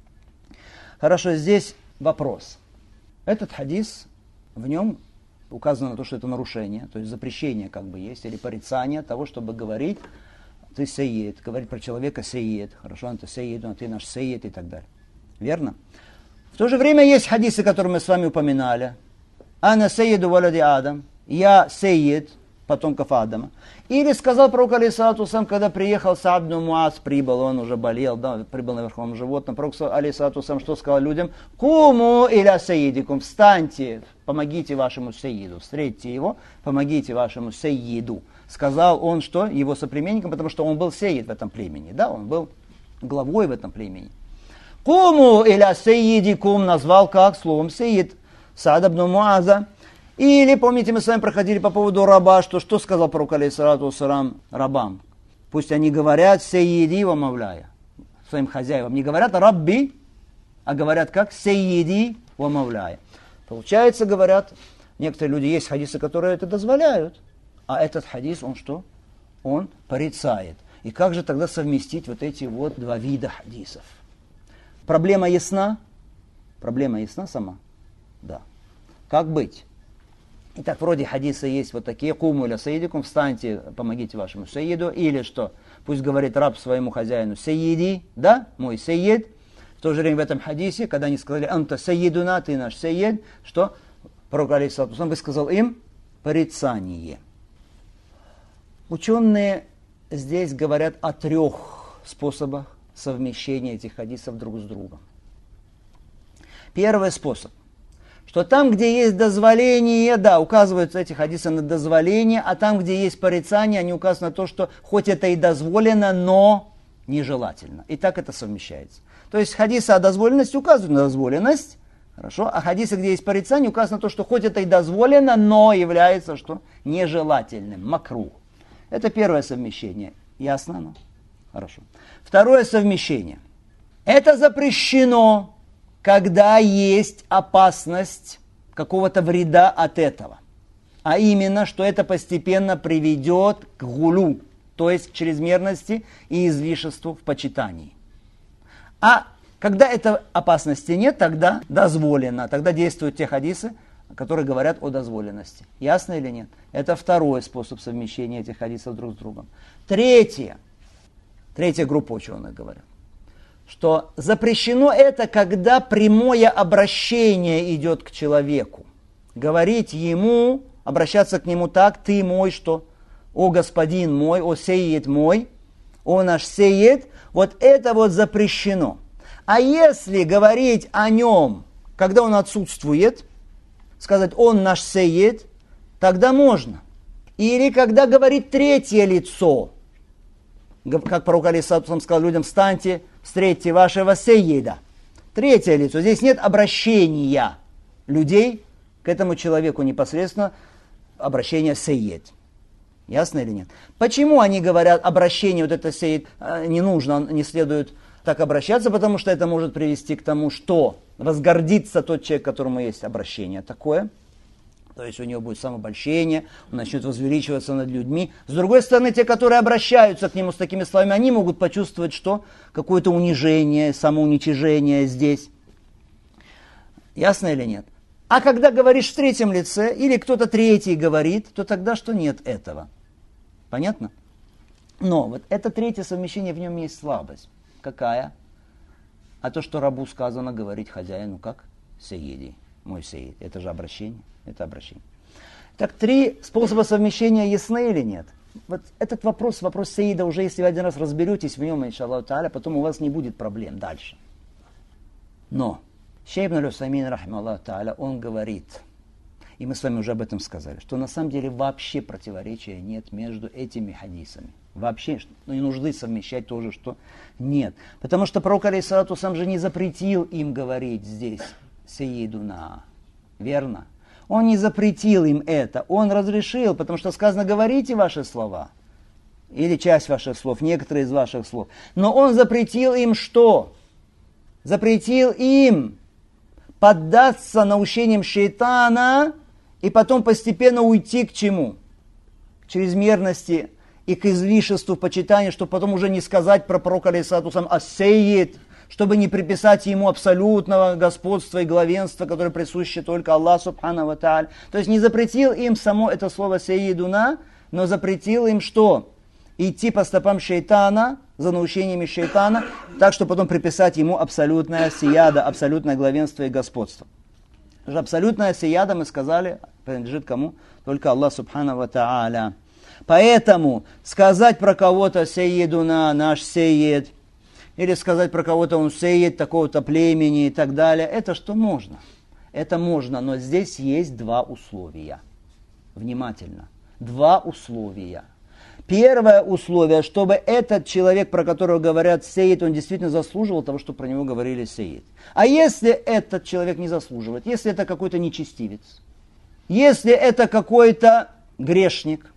Хорошо, здесь вопрос. Этот хадис, в нем указано на то, что это нарушение, то есть запрещение как бы есть, или порицание того, чтобы говорить, ты сейед, говорить про человека сейед, хорошо, он ты сейед, он ты наш сейед и так далее. Верно? В то же время есть хадисы, которые мы с вами упоминали. Ана сейеду валади Адам, я сейед потомков Адама. Или сказал пророк алейхиссалату вассалам, когда приехал Саад ибн Муаз, прибыл, он уже болел, да, прибыл на верховом животном. Пророк алейхиссалату вассалам что сказал людям? Куму иля сейедикум, встаньте, помогите вашему сейеду, встретьте его, помогите вашему сейеду. Сказал он что? Его соплеменникам, потому что он был сейед в этом племени, да, он был главой в этом племени. Куму иля сейедикум назвал как словом сейед Саад ибн Муаза. Или, помните, мы с вами проходили по поводу раба, что, что сказал пророк алейхиссалату вассалам рабам? Пусть они говорят сейеди ва мавляя, своим хозяевам. Не говорят рабби, а говорят как сейеди ва мавляя. Получается, говорят, некоторые люди, есть хадисы, которые это дозволяют, а этот хадис, он что? Он порицает. И как же тогда совместить вот эти вот два вида хадисов? Проблема ясна? Проблема ясна сама? Да. Как быть? Итак, вроде хадиса есть вот такие. Куму иля сейедикум, встаньте, помогите вашему сейеду. Или что? Пусть говорит раб своему хозяину сейеди, да, мой сейед. В то же время в этом хадисе, когда они сказали анта сейедуна, ты наш сейед, что? Пророк алейхиссалату вассалам высказал им порицание. Ученые здесь говорят о трех способах совмещения этих хадисов друг с другом. Первый способ. Что там, где есть дозволение, да, указываются эти хадисы на дозволение, а там, где есть порицание, они указывают на то, что хоть это и дозволено, но нежелательно. И так это совмещается. То есть хадисы о дозволенности указывают на дозволенность, хорошо, а хадисы, где есть порицание, указывают на то, что хоть это и дозволено, но является что? Нежелательным, макрух. Это первое совмещение. Ясно? Ну? Хорошо. Второе совмещение. Это запрещено, когда есть опасность какого-то вреда от этого. А именно, что это постепенно приведет к гулю, то есть к чрезмерности и излишеству в почитании. А когда этой опасности нет, тогда дозволено, тогда действуют те хадисы, которые говорят о дозволенности. Ясно или нет? Это второй способ совмещения этих хадисов друг с другом. Третье. Третья группа ученых говорят, что запрещено это, когда прямое обращение идет к человеку. Говорить ему, обращаться к нему так: ты мой, что? О господин мой, о сейед мой, о наш сейед. Вот это вот запрещено. А если говорить о нем, когда он отсутствует, сказать он наш сейед, тогда можно. Или когда говорит третье лицо, как пророк алейхиссалату сказал людям: встаньте, встретьте вашего сейеда. Третье лицо. Здесь нет обращения людей к этому человеку непосредственно, обращение сейед. Ясно или нет? Почему они говорят обращение, вот это сейед, не нужно, не следует так обращаться? Потому что это может привести к тому, что возгордится тот человек, которому есть обращение такое. То есть у него будет самообольщение, он начнет возвеличиваться над людьми. С другой стороны, те, которые обращаются к нему с такими словами, они могут почувствовать, что какое-то унижение, самоуничижение здесь. Ясно или нет? А когда говоришь в третьем лице, или кто-то третий говорит, то тогда что нет этого. Понятно? Но вот это третье совмещение, в нем есть слабость. Какая? А то, что рабу сказано говорить хозяину, как сейеди, мой сейед. Это же обращение. Это обращение. Так, три способа совмещения ясны или нет? Вот этот вопрос, вопрос сейеда, уже если вы один раз разберетесь в нем, иншаллаху тааля, потом у вас не будет проблем дальше. Но Шейх ибн аль-Усаймин, рахимахуллаху тааля, он говорит, и мы с вами уже об этом сказали, что на самом деле вообще противоречия нет между этими хадисами. Вообще, ну, не нужды совмещать тоже, что нет. Потому что пророк алейхиссалату сам же не запретил им говорить здесь сейедуна. Верно? Он не запретил им это, он разрешил, потому что сказано: говорите ваши слова. Или часть ваших слов, некоторые из ваших слов. Но он запретил им что? Запретил им поддаться наущениям шейтана и потом постепенно уйти к чему? К чрезмерности и к излишеству почитания, чтобы потом уже не сказать про пророка алейхиссалату сам ас-сейид, чтобы не приписать ему абсолютного господства и главенства, которое присуще только Аллаху субхану ва тааля. То есть не запретил им само это слово сейедуна, но запретил им что? Идти по стопам шейтана, за наущениями шейтана, так, что потом приписать ему абсолютное сияда, абсолютное главенство и господство. Абсолютное сияда, мы сказали, принадлежит кому? Только Аллаху субхану ва тааля. Поэтому сказать про кого-то сейедуна, наш сейед, или сказать про кого-то он сейед такого-то племени и так далее, это что можно? Это можно, но здесь есть два условия. Внимательно. Два условия. Первое условие, чтобы этот человек, про которого говорят сейед, он действительно заслуживал того, что про него говорили сейед. А если этот человек не заслуживает, если это какой-то нечестивец, если это какой-то грешник,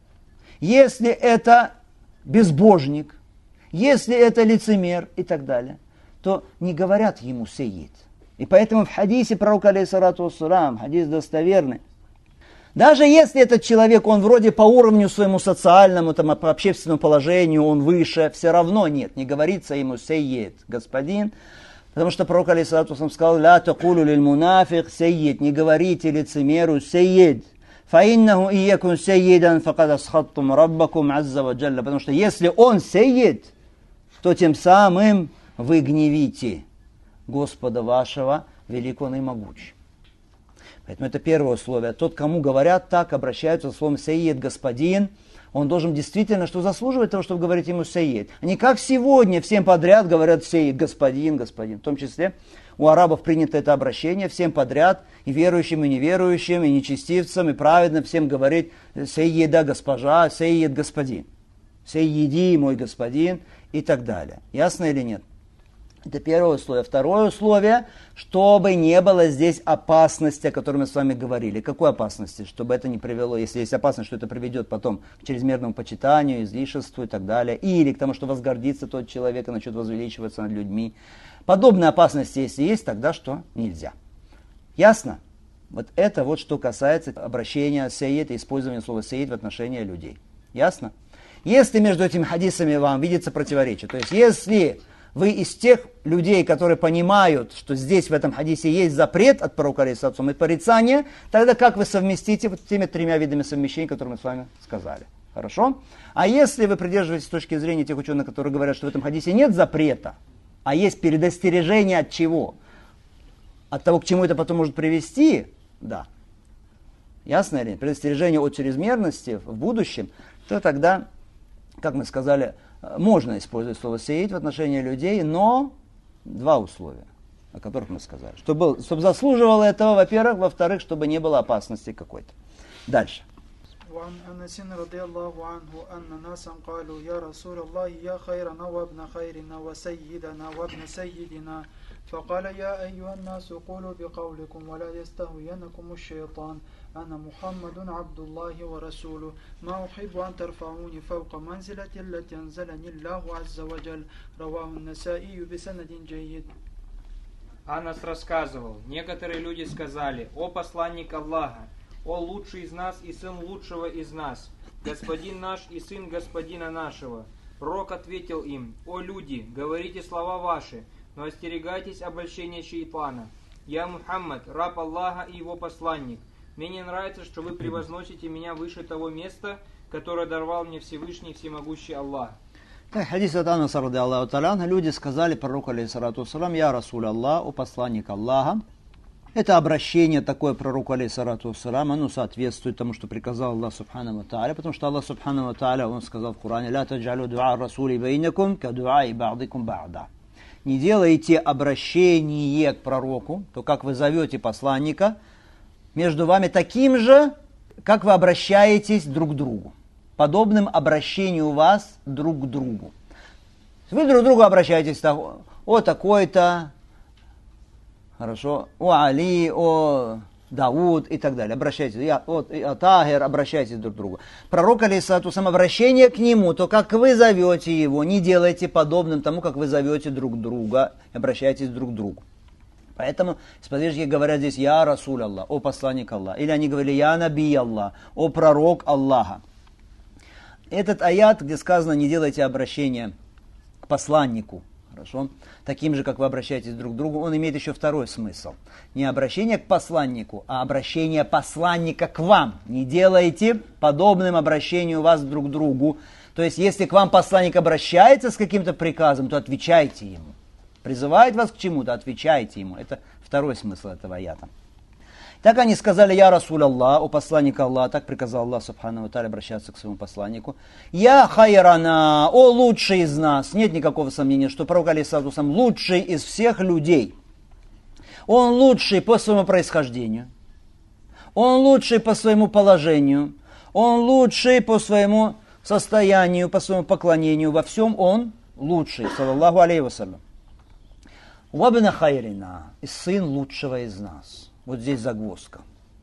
если это безбожник, если это лицемер и так далее, то не говорят ему сейид. И поэтому в хадисе пророка алейхиссалату вассалам, хадис достоверный, даже если этот человек, он вроде по уровню своему социальному, там, по общественному положению, он выше, все равно нет, не говорится ему сейид, господин, потому что пророк алейхиссалату вассалам сказал: «Ля такулу лиль мунафик сейид», не говорите лицемеру сейид. «Фаиннаху иякун сейидан факад асхаттум раббакум азза ва джалла», потому что если он сейид, то тем самым вы гневите Господа вашего, велик он и могуч. Поэтому это первое условие. Тот, кому говорят так, обращаются со словом сейид, господин, он должен действительно что заслуживать того, чтобы говорить ему сейид. А не как сегодня всем подряд говорят сейид, господин, господин. В том числе у арабов принято это обращение всем подряд, и верующим, и неверующим, и нечестивцам, и праведным всем говорить сейеда, госпожа, сейид, господин. Сейеди, мой господин, и так далее. Ясно или нет? Это первое условие. Второе условие, чтобы не было здесь опасности, о которой мы с вами говорили. Какой опасности? Чтобы это не привело, если есть опасность, что это приведет потом к чрезмерному почитанию, излишеству и так далее. Или к тому, что возгордится тот человек и начнет возвеличиваться над людьми. Подобные опасности, если есть, тогда что? Нельзя. Ясно? Вот это вот что касается обращения сейид и использования слова сейид в отношении людей. Ясно? Если между этими хадисами вам видится противоречие, то есть если вы из тех людей, которые понимают, что здесь в этом хадисе есть запрет от пророка алейхиссалату и порицание, тогда как вы совместите вот теми тремя видами совмещений, которые мы с вами сказали? Хорошо? А если вы придерживаетесь с точки зрения тех ученых, которые говорят, что в этом хадисе нет запрета, а есть предостережение от чего? От того, к чему это потом может привести, да. Ясно или нет? Предостережение от чрезмерности в будущем, то тогда, как мы сказали, можно использовать слово «сеять» в отношении людей, но два условия, о которых мы сказали. Чтобы, чтобы заслуживало этого, во-первых, во-вторых, чтобы не было опасности какой-то. Дальше. وعن أنس رضي الله عنه أن ناسا قالوا يا رسول الله يا خيرنا وابن خيرنا وسيدنا وابن سيدنا فقال يا أيها الناس قولوا بقولكم ولا يستهوينكم الشيطان أنا محمد عبد الله ورسوله ما أحب أن ترفعوني فوق منزلة التي أنزلني الله عز وجل رواه النسائي بسند جيد. Анас рассказывал, некоторые люди сказали: «О посланник Аллаха, о лучший из нас и сын лучшего из нас, господин наш и сын господина нашего». Пророк ответил им: «О люди, говорите слова ваши, но остерегайтесь обольщения шейтана. Я Мухаммад, раб Аллаха и его посланник. Мне не нравится, что вы превозносите меня выше того места, которое даровал мне Всевышний Всемогущий Аллах». Так, хадис от Анаса ради Аллаху та'аля, люди сказали пророку алейхиссалату вассалам: «Я Расуль Аллах, о посланник Аллаха». Это обращение такое пророку алейхиссалату вассалам, оно соответствует тому, что приказал Аллах субхану ва та'аля, потому что Аллах субхану ва та'аля, он сказал в Коране: «Ля таджалю дуа расули бейнакум ка дуа и ба'дикум ба'да». Не делайте обращение к пророку, то как вы зовете посланника, между вами таким же, как вы обращаетесь друг к другу. Подобным обращению у вас друг к другу. Вы друг к другу обращаетесь так: «О такой-то», хорошо, «О Али», «О Дауд» и так далее. Обращайтесь, я, «О Тахир», обращайтесь друг к другу. Пророк алейхиссалату вассалам, обращение к нему, то как вы зовете его, не делайте подобным тому, как вы зовете друг друга, обращайтесь друг к другу. Поэтому сподвижники говорят здесь: «Я Расуль Аллах», «О посланник Аллаха». Или они говорили: «Я Наби Аллах», «О пророк Аллаха». Этот аят, где сказано: «Не делайте обращение к посланнику», хорошо, таким же, как вы обращаетесь друг к другу, он имеет еще второй смысл. Не обращение к посланнику, а обращение посланника к вам. Не делайте подобным обращению вас друг к другу. То есть, если к вам посланник обращается с каким-то приказом, то отвечайте ему. Призывает вас к чему-то, отвечайте ему. Это второй смысл этого аята. Так они сказали: «Я Расуль Аллах», «О посланник Аллаха», так приказал Аллах субхану ва та'аля обращаться к своему посланнику. «Я хайрана», «О лучший из нас». Нет никакого сомнения, что пророк алейхиссалату вассалам лучший из всех людей. Он лучший по своему происхождению. Он лучший по своему положению. Он лучший по своему состоянию, по своему поклонению. Во всем он лучший, саллаллаху алейхи вассалям. «Вабна хайрина», и сын лучшего из нас. Вот здесь загвоздка.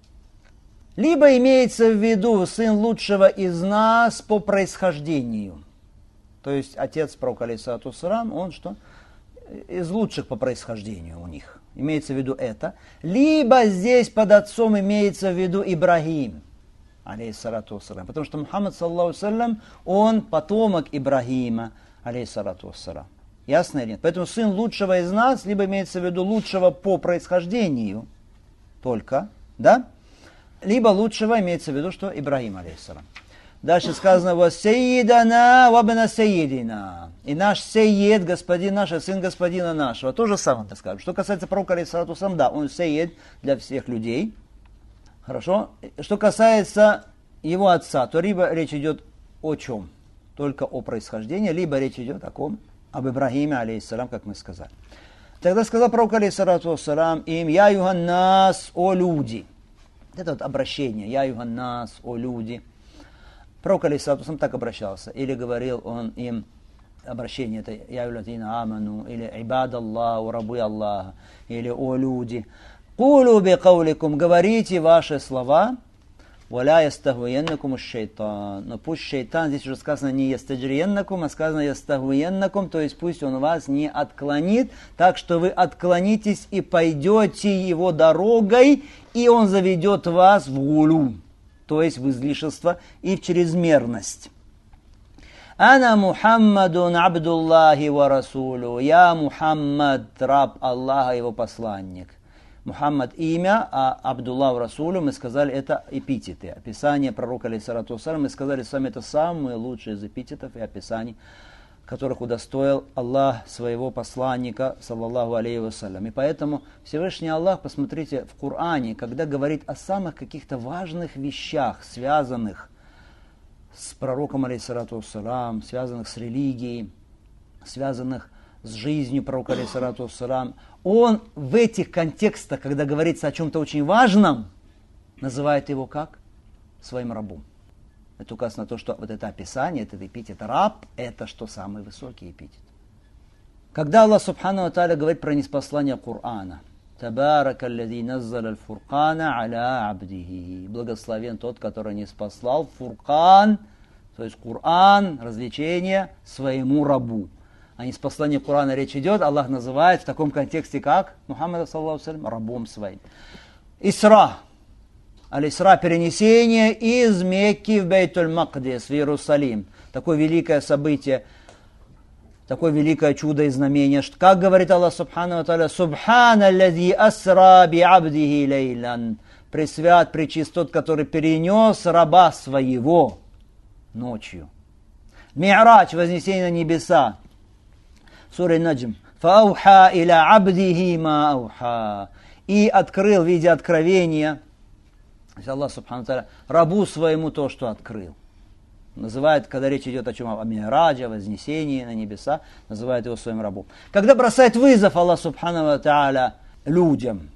Либо имеется в виду сын лучшего из нас по происхождению. То есть отец пророка алейхиссалату вассалам, он что? Из лучших по происхождению у них. Имеется в виду это. Либо здесь под отцом имеется в виду Ибрагим, алейхиссалату вассалам. Потому что Мухаммад, саллаллаху алейхи вассалям, он потомок Ибрагима, алейхиссалату вассалам. Ясно или нет? Поэтому сын лучшего из нас, либо имеется в виду лучшего по происхождению, только, да? Либо лучшего имеется в виду, что Ибрагим, алейхиссалам. Дальше сказано: «Ва сейидана ва бна сейидина». И наш сейид, господин наш, сын господина нашего. То же самое, так скажем. Что касается пророка, алейхиссалату вассалам, да, он сейид для всех людей. Хорошо. Что касается его отца, то либо речь идет о чем? Только о происхождении, либо речь идет о ком? Об Ибрагиме, алейхиссалам, как мы сказали. Тогда сказал пророк, алейхиссалату вассалам, им: «Я юганнас, о люди». Это вот обращение: «Я юганнас, о люди». Пророк, алейхиссалату вассалам, так обращался. Или говорил он им, обращение это: «Я юлатина аману», или «Ибад Аллаху, рабы Аллаха», или «О люди». «Кулу би кауликум», говорите ваши слова. «Валя ястахвиеннакум шейтан». Но пусть шейтан, здесь уже сказано не ястаджриеннакум, а сказано ястахвиеннакум, то есть пусть он вас не отклонит, так что вы отклонитесь и пойдете его дорогой, и он заведет вас в гулю, то есть в излишество и в чрезмерность. Ана Мухаммадун Абдуллахи ва Расулю. Я Мухаммад, раб Аллаха, его посланник. Мухаммад имя, а Абдуллах Расулю, мы сказали, это эпитеты. Описание пророка, алейхиссалату вассалям, мы сказали с вами, это самые лучшие из эпитетов и описаний, которых удостоил Аллах своего посланника, саллаллаху алейхи вассалям. И поэтому Всевышний Аллах, посмотрите, в Коране, когда говорит о самых каких-то важных вещах, связанных с пророком, алейхиссалату вассалям, связанных с религией, связанных с жизнью пророка, алейхиссалату вассалям, он в этих контекстах, когда говорится о чем-то очень важном, называет его как? Своим рабом. Это указано на то, что вот это описание, этот эпитет раб, это что самый высокий эпитет. Когда Аллах Субхану ва Тааля говорит про ниспослание Корана, «Табарака аллади наззаля аль-фуркана аля абдихи». Благословен тот, который ниспослал фуркан, то есть Коран, развлечение, своему рабу. А ниспослание Корана речь идет, Аллах называет в таком контексте, как Мухаммада, саллаллаху алейхи ва саллям, рабом своим. Исра. Аль-Исра – перенесение из Мекки в Бейтуль-Макдис, в Иерусалим. Такое великое событие, такое великое чудо и знамение. Как говорит Аллах Субхану ва Тааля, «Субхана аллади асра би абдихи лейлян». Пресвят, пречист тот, который перенес раба своего ночью. Ми'радж – вознесение на небеса. Сура Наджм. «Фауха иля абдихи ма ауха». И открыл в виде откровения Аллах Субхану Тааля рабу своему то, что открыл. Называет, когда речь идет о чем? О Ми'радже, о вознесении на небеса, называет его своим рабом. Когда бросает вызов Аллах Субхану Тааля людям,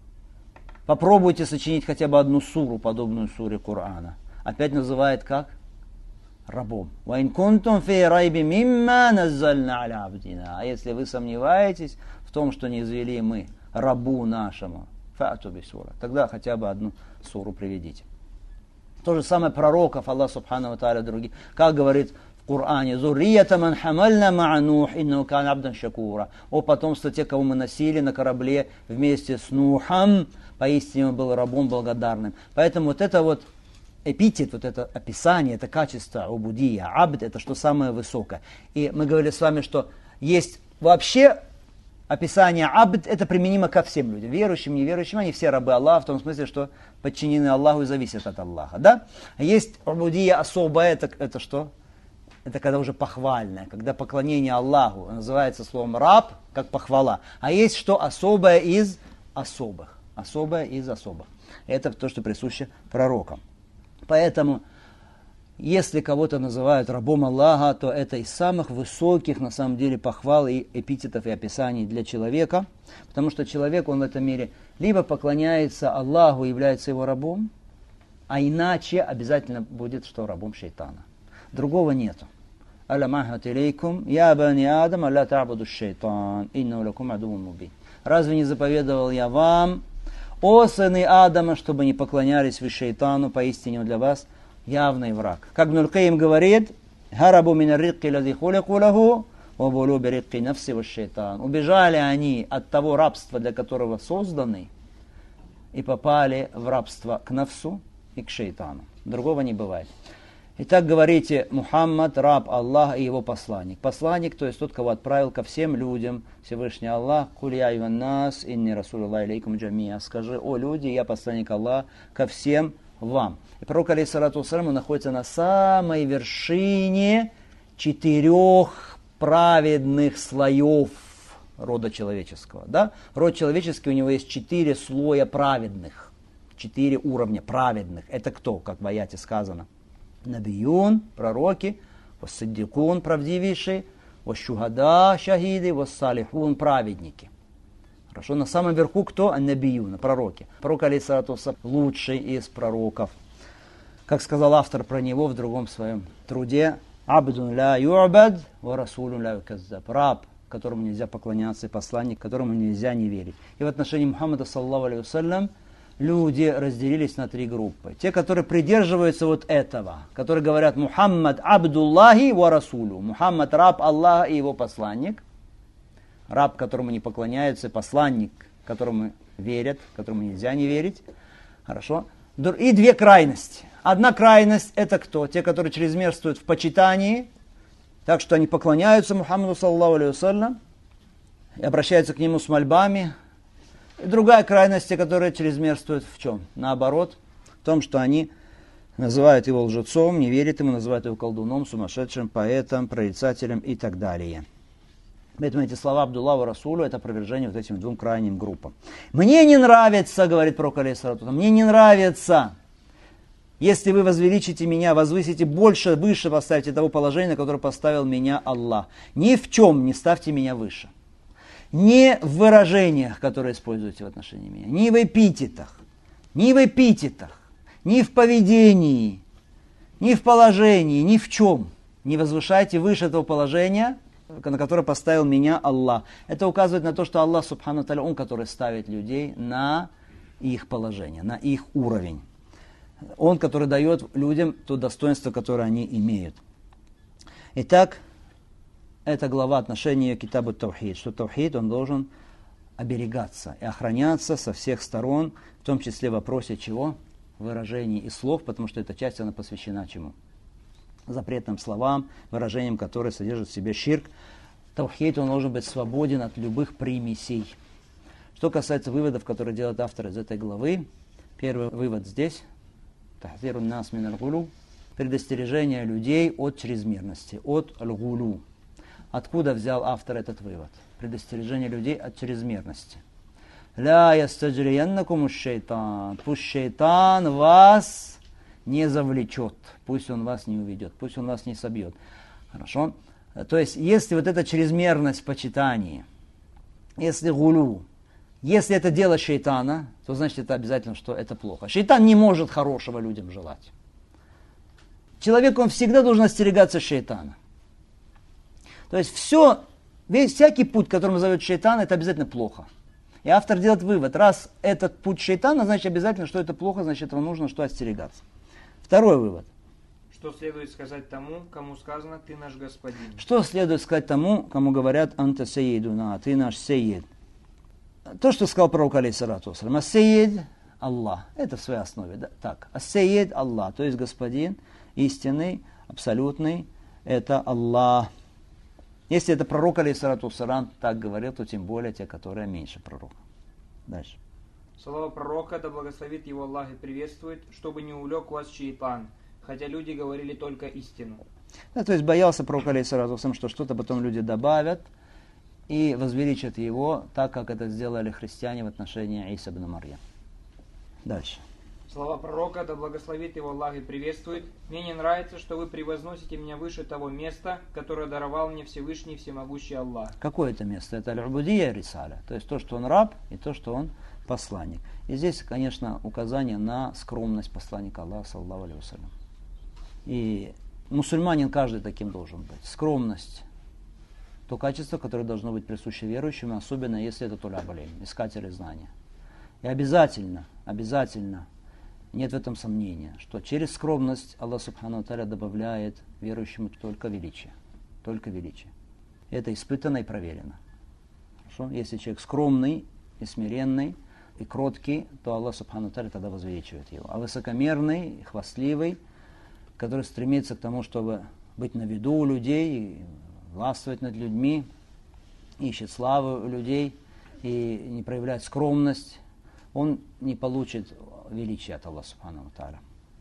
попробуйте сочинить хотя бы одну суру, подобную суре Корана. Опять называет как? Рабом. «Ваин кунтум фи райби мимма наззальна аля абдина». А если вы сомневаетесь в том, что не извели мы рабу нашему, фа'ту би сура, тогда хотя бы одну суру приведите. То же самое пророков Аллах Субхану ва Тааля других. Как говорит в Коране, «Зуррията ман хамальна ма'a Нух, иннаху кана абдан шакура». О потомство тех, кого мы носили на корабле вместе с Нухом, поистине он был рабом благодарным. Поэтому вот это вот эпитет, вот это описание, это качество убудия, абд, это что самое высокое. И мы говорили с вами, что есть вообще описание абд, это применимо ко всем людям, верующим, неверующим, они все рабы Аллаха, в том смысле, что подчинены Аллаху и зависят от Аллаха. Да? А есть убудия особая, это, это что? Это когда уже похвальное, когда поклонение Аллаху называется словом раб, как похвала. А есть что особое из особых. Особое из особых. Это то, что присуще пророкам. Поэтому, если кого-то называют рабом Аллаха, то это из самых высоких, на самом деле, похвал и эпитетов и описаний для человека. Потому что человек, он в этом мире либо поклоняется Аллаху и является его рабом, а иначе обязательно будет, что рабом шайтана. Другого нету. «Алям ахат илейкум, я бани Адам, алля та'буду шайтан, иннаху лакум адуввун мубин». Разве не заповедовал я вам, о сыны Адама, чтобы не поклонялись вы шайтану, поистине он для вас явный враг. Как Ибн аль-Кайим говорит, «Харабу мин ар-рикки лади хулику лаху, ва булу би рикки нафси ва шайтан». Убежали они от того рабства, для которого созданы, и попали в рабство к нафсу и к шайтану. Другого не бывает. Итак, говорите, Мухаммад, раб Аллаха и его посланник. Посланник, то есть тот, кого отправил ко всем людям Всевышний Аллах. «Куль я юан нас, инни расулуллахи илейкум джамия». Скажи, о люди, я посланник Аллаха ко всем вам. И пророк, алейхиссалату вассалям, находится на самой вершине четырех праведных слоев рода человеческого. Да? Род человеческий, у него есть четыре слоя праведных. Четыре уровня праведных. Это кто, как в аяте сказано? Набиюн, пророки, вассиддикун, правдивейшие, ващухада, шахиды, вассалихун, праведники. Хорошо, на самом верху кто? Набиюн, пророки. Пророк, алейхиссалату вассалям, лучший из пророков. Как сказал автор про него в другом своем труде, «Абдун ля ю'бад, ва расулун ля юказзаб». Раб, которому нельзя поклоняться, и посланник, которому нельзя не верить. И в отношении Мухаммада, саллаллаху алейхи вассалям, люди разделились на три группы. Те, которые придерживаются вот этого, которые говорят Мухаммад Абдуллахи ва Расулю. Мухаммад раб Аллаха и его посланник. Раб, которому не поклоняются, посланник, которому верят, которому нельзя не верить. Хорошо. И две крайности. Одна крайность это кто? Те, которые чрезмерствуют в почитании, Так что они поклоняются Мухаммаду саллаллаху алейхи вассалям и обращаются к нему с мольбами. И другая крайность, которая чрезмерствует в чем? Наоборот, в том, что они называют его лжецом, не верят ему, называют его колдуном, сумасшедшим, поэтом, прорицателем и так далее. Поэтому эти слова Абдуллаху Расулу — это опровержение вот этим двум крайним группам. «Мне не нравится, — говорит пророк алейхиссалату, — мне не нравится, если вы возвеличите меня, возвысите больше, выше поставите того положения, на которое поставил меня Аллах. Ни в чем не ставьте меня выше. Не в выражениях, которые используете в отношении меня, ни в эпитетах, ни в эпитетах, ни в поведении, ни в положении, ни в чем. Не возвышайте выше этого положения, на которое поставил меня Аллах. Это указывает на то, что Аллах, субхану та'аля, Он, который ставит людей на их положение, на их уровень. Он, который дает людям то достоинство, которое они имеют. Итак, это глава отношения к китабу Таухид, что Таухид, он должен оберегаться и охраняться со всех сторон, в том числе в вопросе чего? Выражений и слов, потому что эта часть, она посвящена чему? Запретным словам, выражениям, которые содержат в себе ширк. Таухид, он должен быть свободен от любых примесей. Что касается выводов, которые делает автор из этой главы, первый вывод здесь, тахзирун нас мин аль-гулу, предостережение людей от чрезмерности, от аль-гулу. Откуда взял автор этот вывод? Предостережение людей от чрезмерности. Ля ястаджрияннакум шейтан. Пусть шейтан вас не завлечет, пусть он вас не уведет, пусть он вас не собьет. Хорошо? То есть, если вот эта чрезмерность в почитании, если гулю, если это дело шейтана, то значит это обязательно, что это плохо. Шейтан не может хорошего людям желать. Человек, он всегда должен остерегаться шейтана. То есть все, весь всякий путь, которым зовет шейтан, это обязательно плохо. И автор делает вывод, раз этот путь шейтана, значит обязательно, что это плохо, значит этого нужно, что остерегаться. Второй вывод. Что следует сказать тому, кому сказано «ты наш господин»? Что следует сказать тому, кому говорят «анта сейдуна», «ты наш сейд»? То, что сказал пророк алейхиссалату вассалям, «ас-сейд» – Аллах. Это в своей основе. Да? Так, «ас-сейд» – Аллах, то есть господин, истинный, абсолютный, это Аллах. Если это пророк алейхиссалату вассалям так говорил, то тем более те, которые меньше пророка. Дальше. Слова пророка, да благословит его Аллах и приветствует, чтобы не увлек вас шейтан, хотя люди говорили только истину. Да, то есть боялся пророк алейхиссалату вассалям, что что-то потом люди добавят и возвеличат его, так как это сделали христиане в отношении Иса ибн Марьям. Дальше. Слова пророка, да благословит его Аллах и приветствует. Мне не нравится, что вы превозносите меня выше того места, которое даровал мне Всевышний Всемогущий Аллах. Какое это место? Это аль-убудия рисаля, то есть то, что он раб, и то, что он посланник. И здесь, конечно, указание на скромность посланника Аллаха, саллаллаху алейхи вассалям. И мусульманин каждый таким должен быть. Скромность. То качество, которое должно быть присуще верующим, особенно если это туляб аль-илм, искатели знания. И обязательно, обязательно, нет в этом сомнения, что через скромность Аллах субхану ва тааля добавляет верующему только величие. Только величие. Это испытано и проверено. Хорошо? Если человек скромный и смиренный, и кроткий, то Аллах субхану ва тааля тогда возвеличивает его. А высокомерный, хвастливый, который стремится к тому, чтобы быть на виду у людей, властвовать над людьми, ищет славы у людей и не проявляет скромность, он не получит величия от Аллаха субхану ва тааля.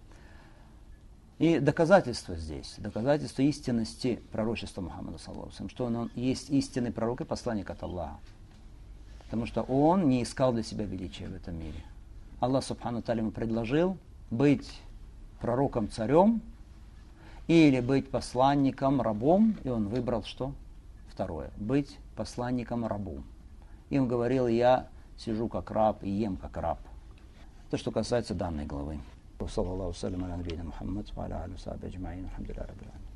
И доказательство здесь, доказательство истинности пророчества Мухаммада, саллаллаху алейхи ва саллям, что он, он есть истинный пророк и посланник от Аллаха. Потому что он не искал для себя величия в этом мире. Аллах субхану ва тааля ему предложил быть пророком-царем или быть посланником-рабом, и он выбрал что? Второе. Быть посланником-рабом. И он говорил, я сижу как раб и ем как раб. Это что касается данной главы. Саллаллаху алейхи ва саллям, аля набийина Мухаммад, ва аля алихи ва сахбихи аджмаин, алхамдулиллахи раббил аламин.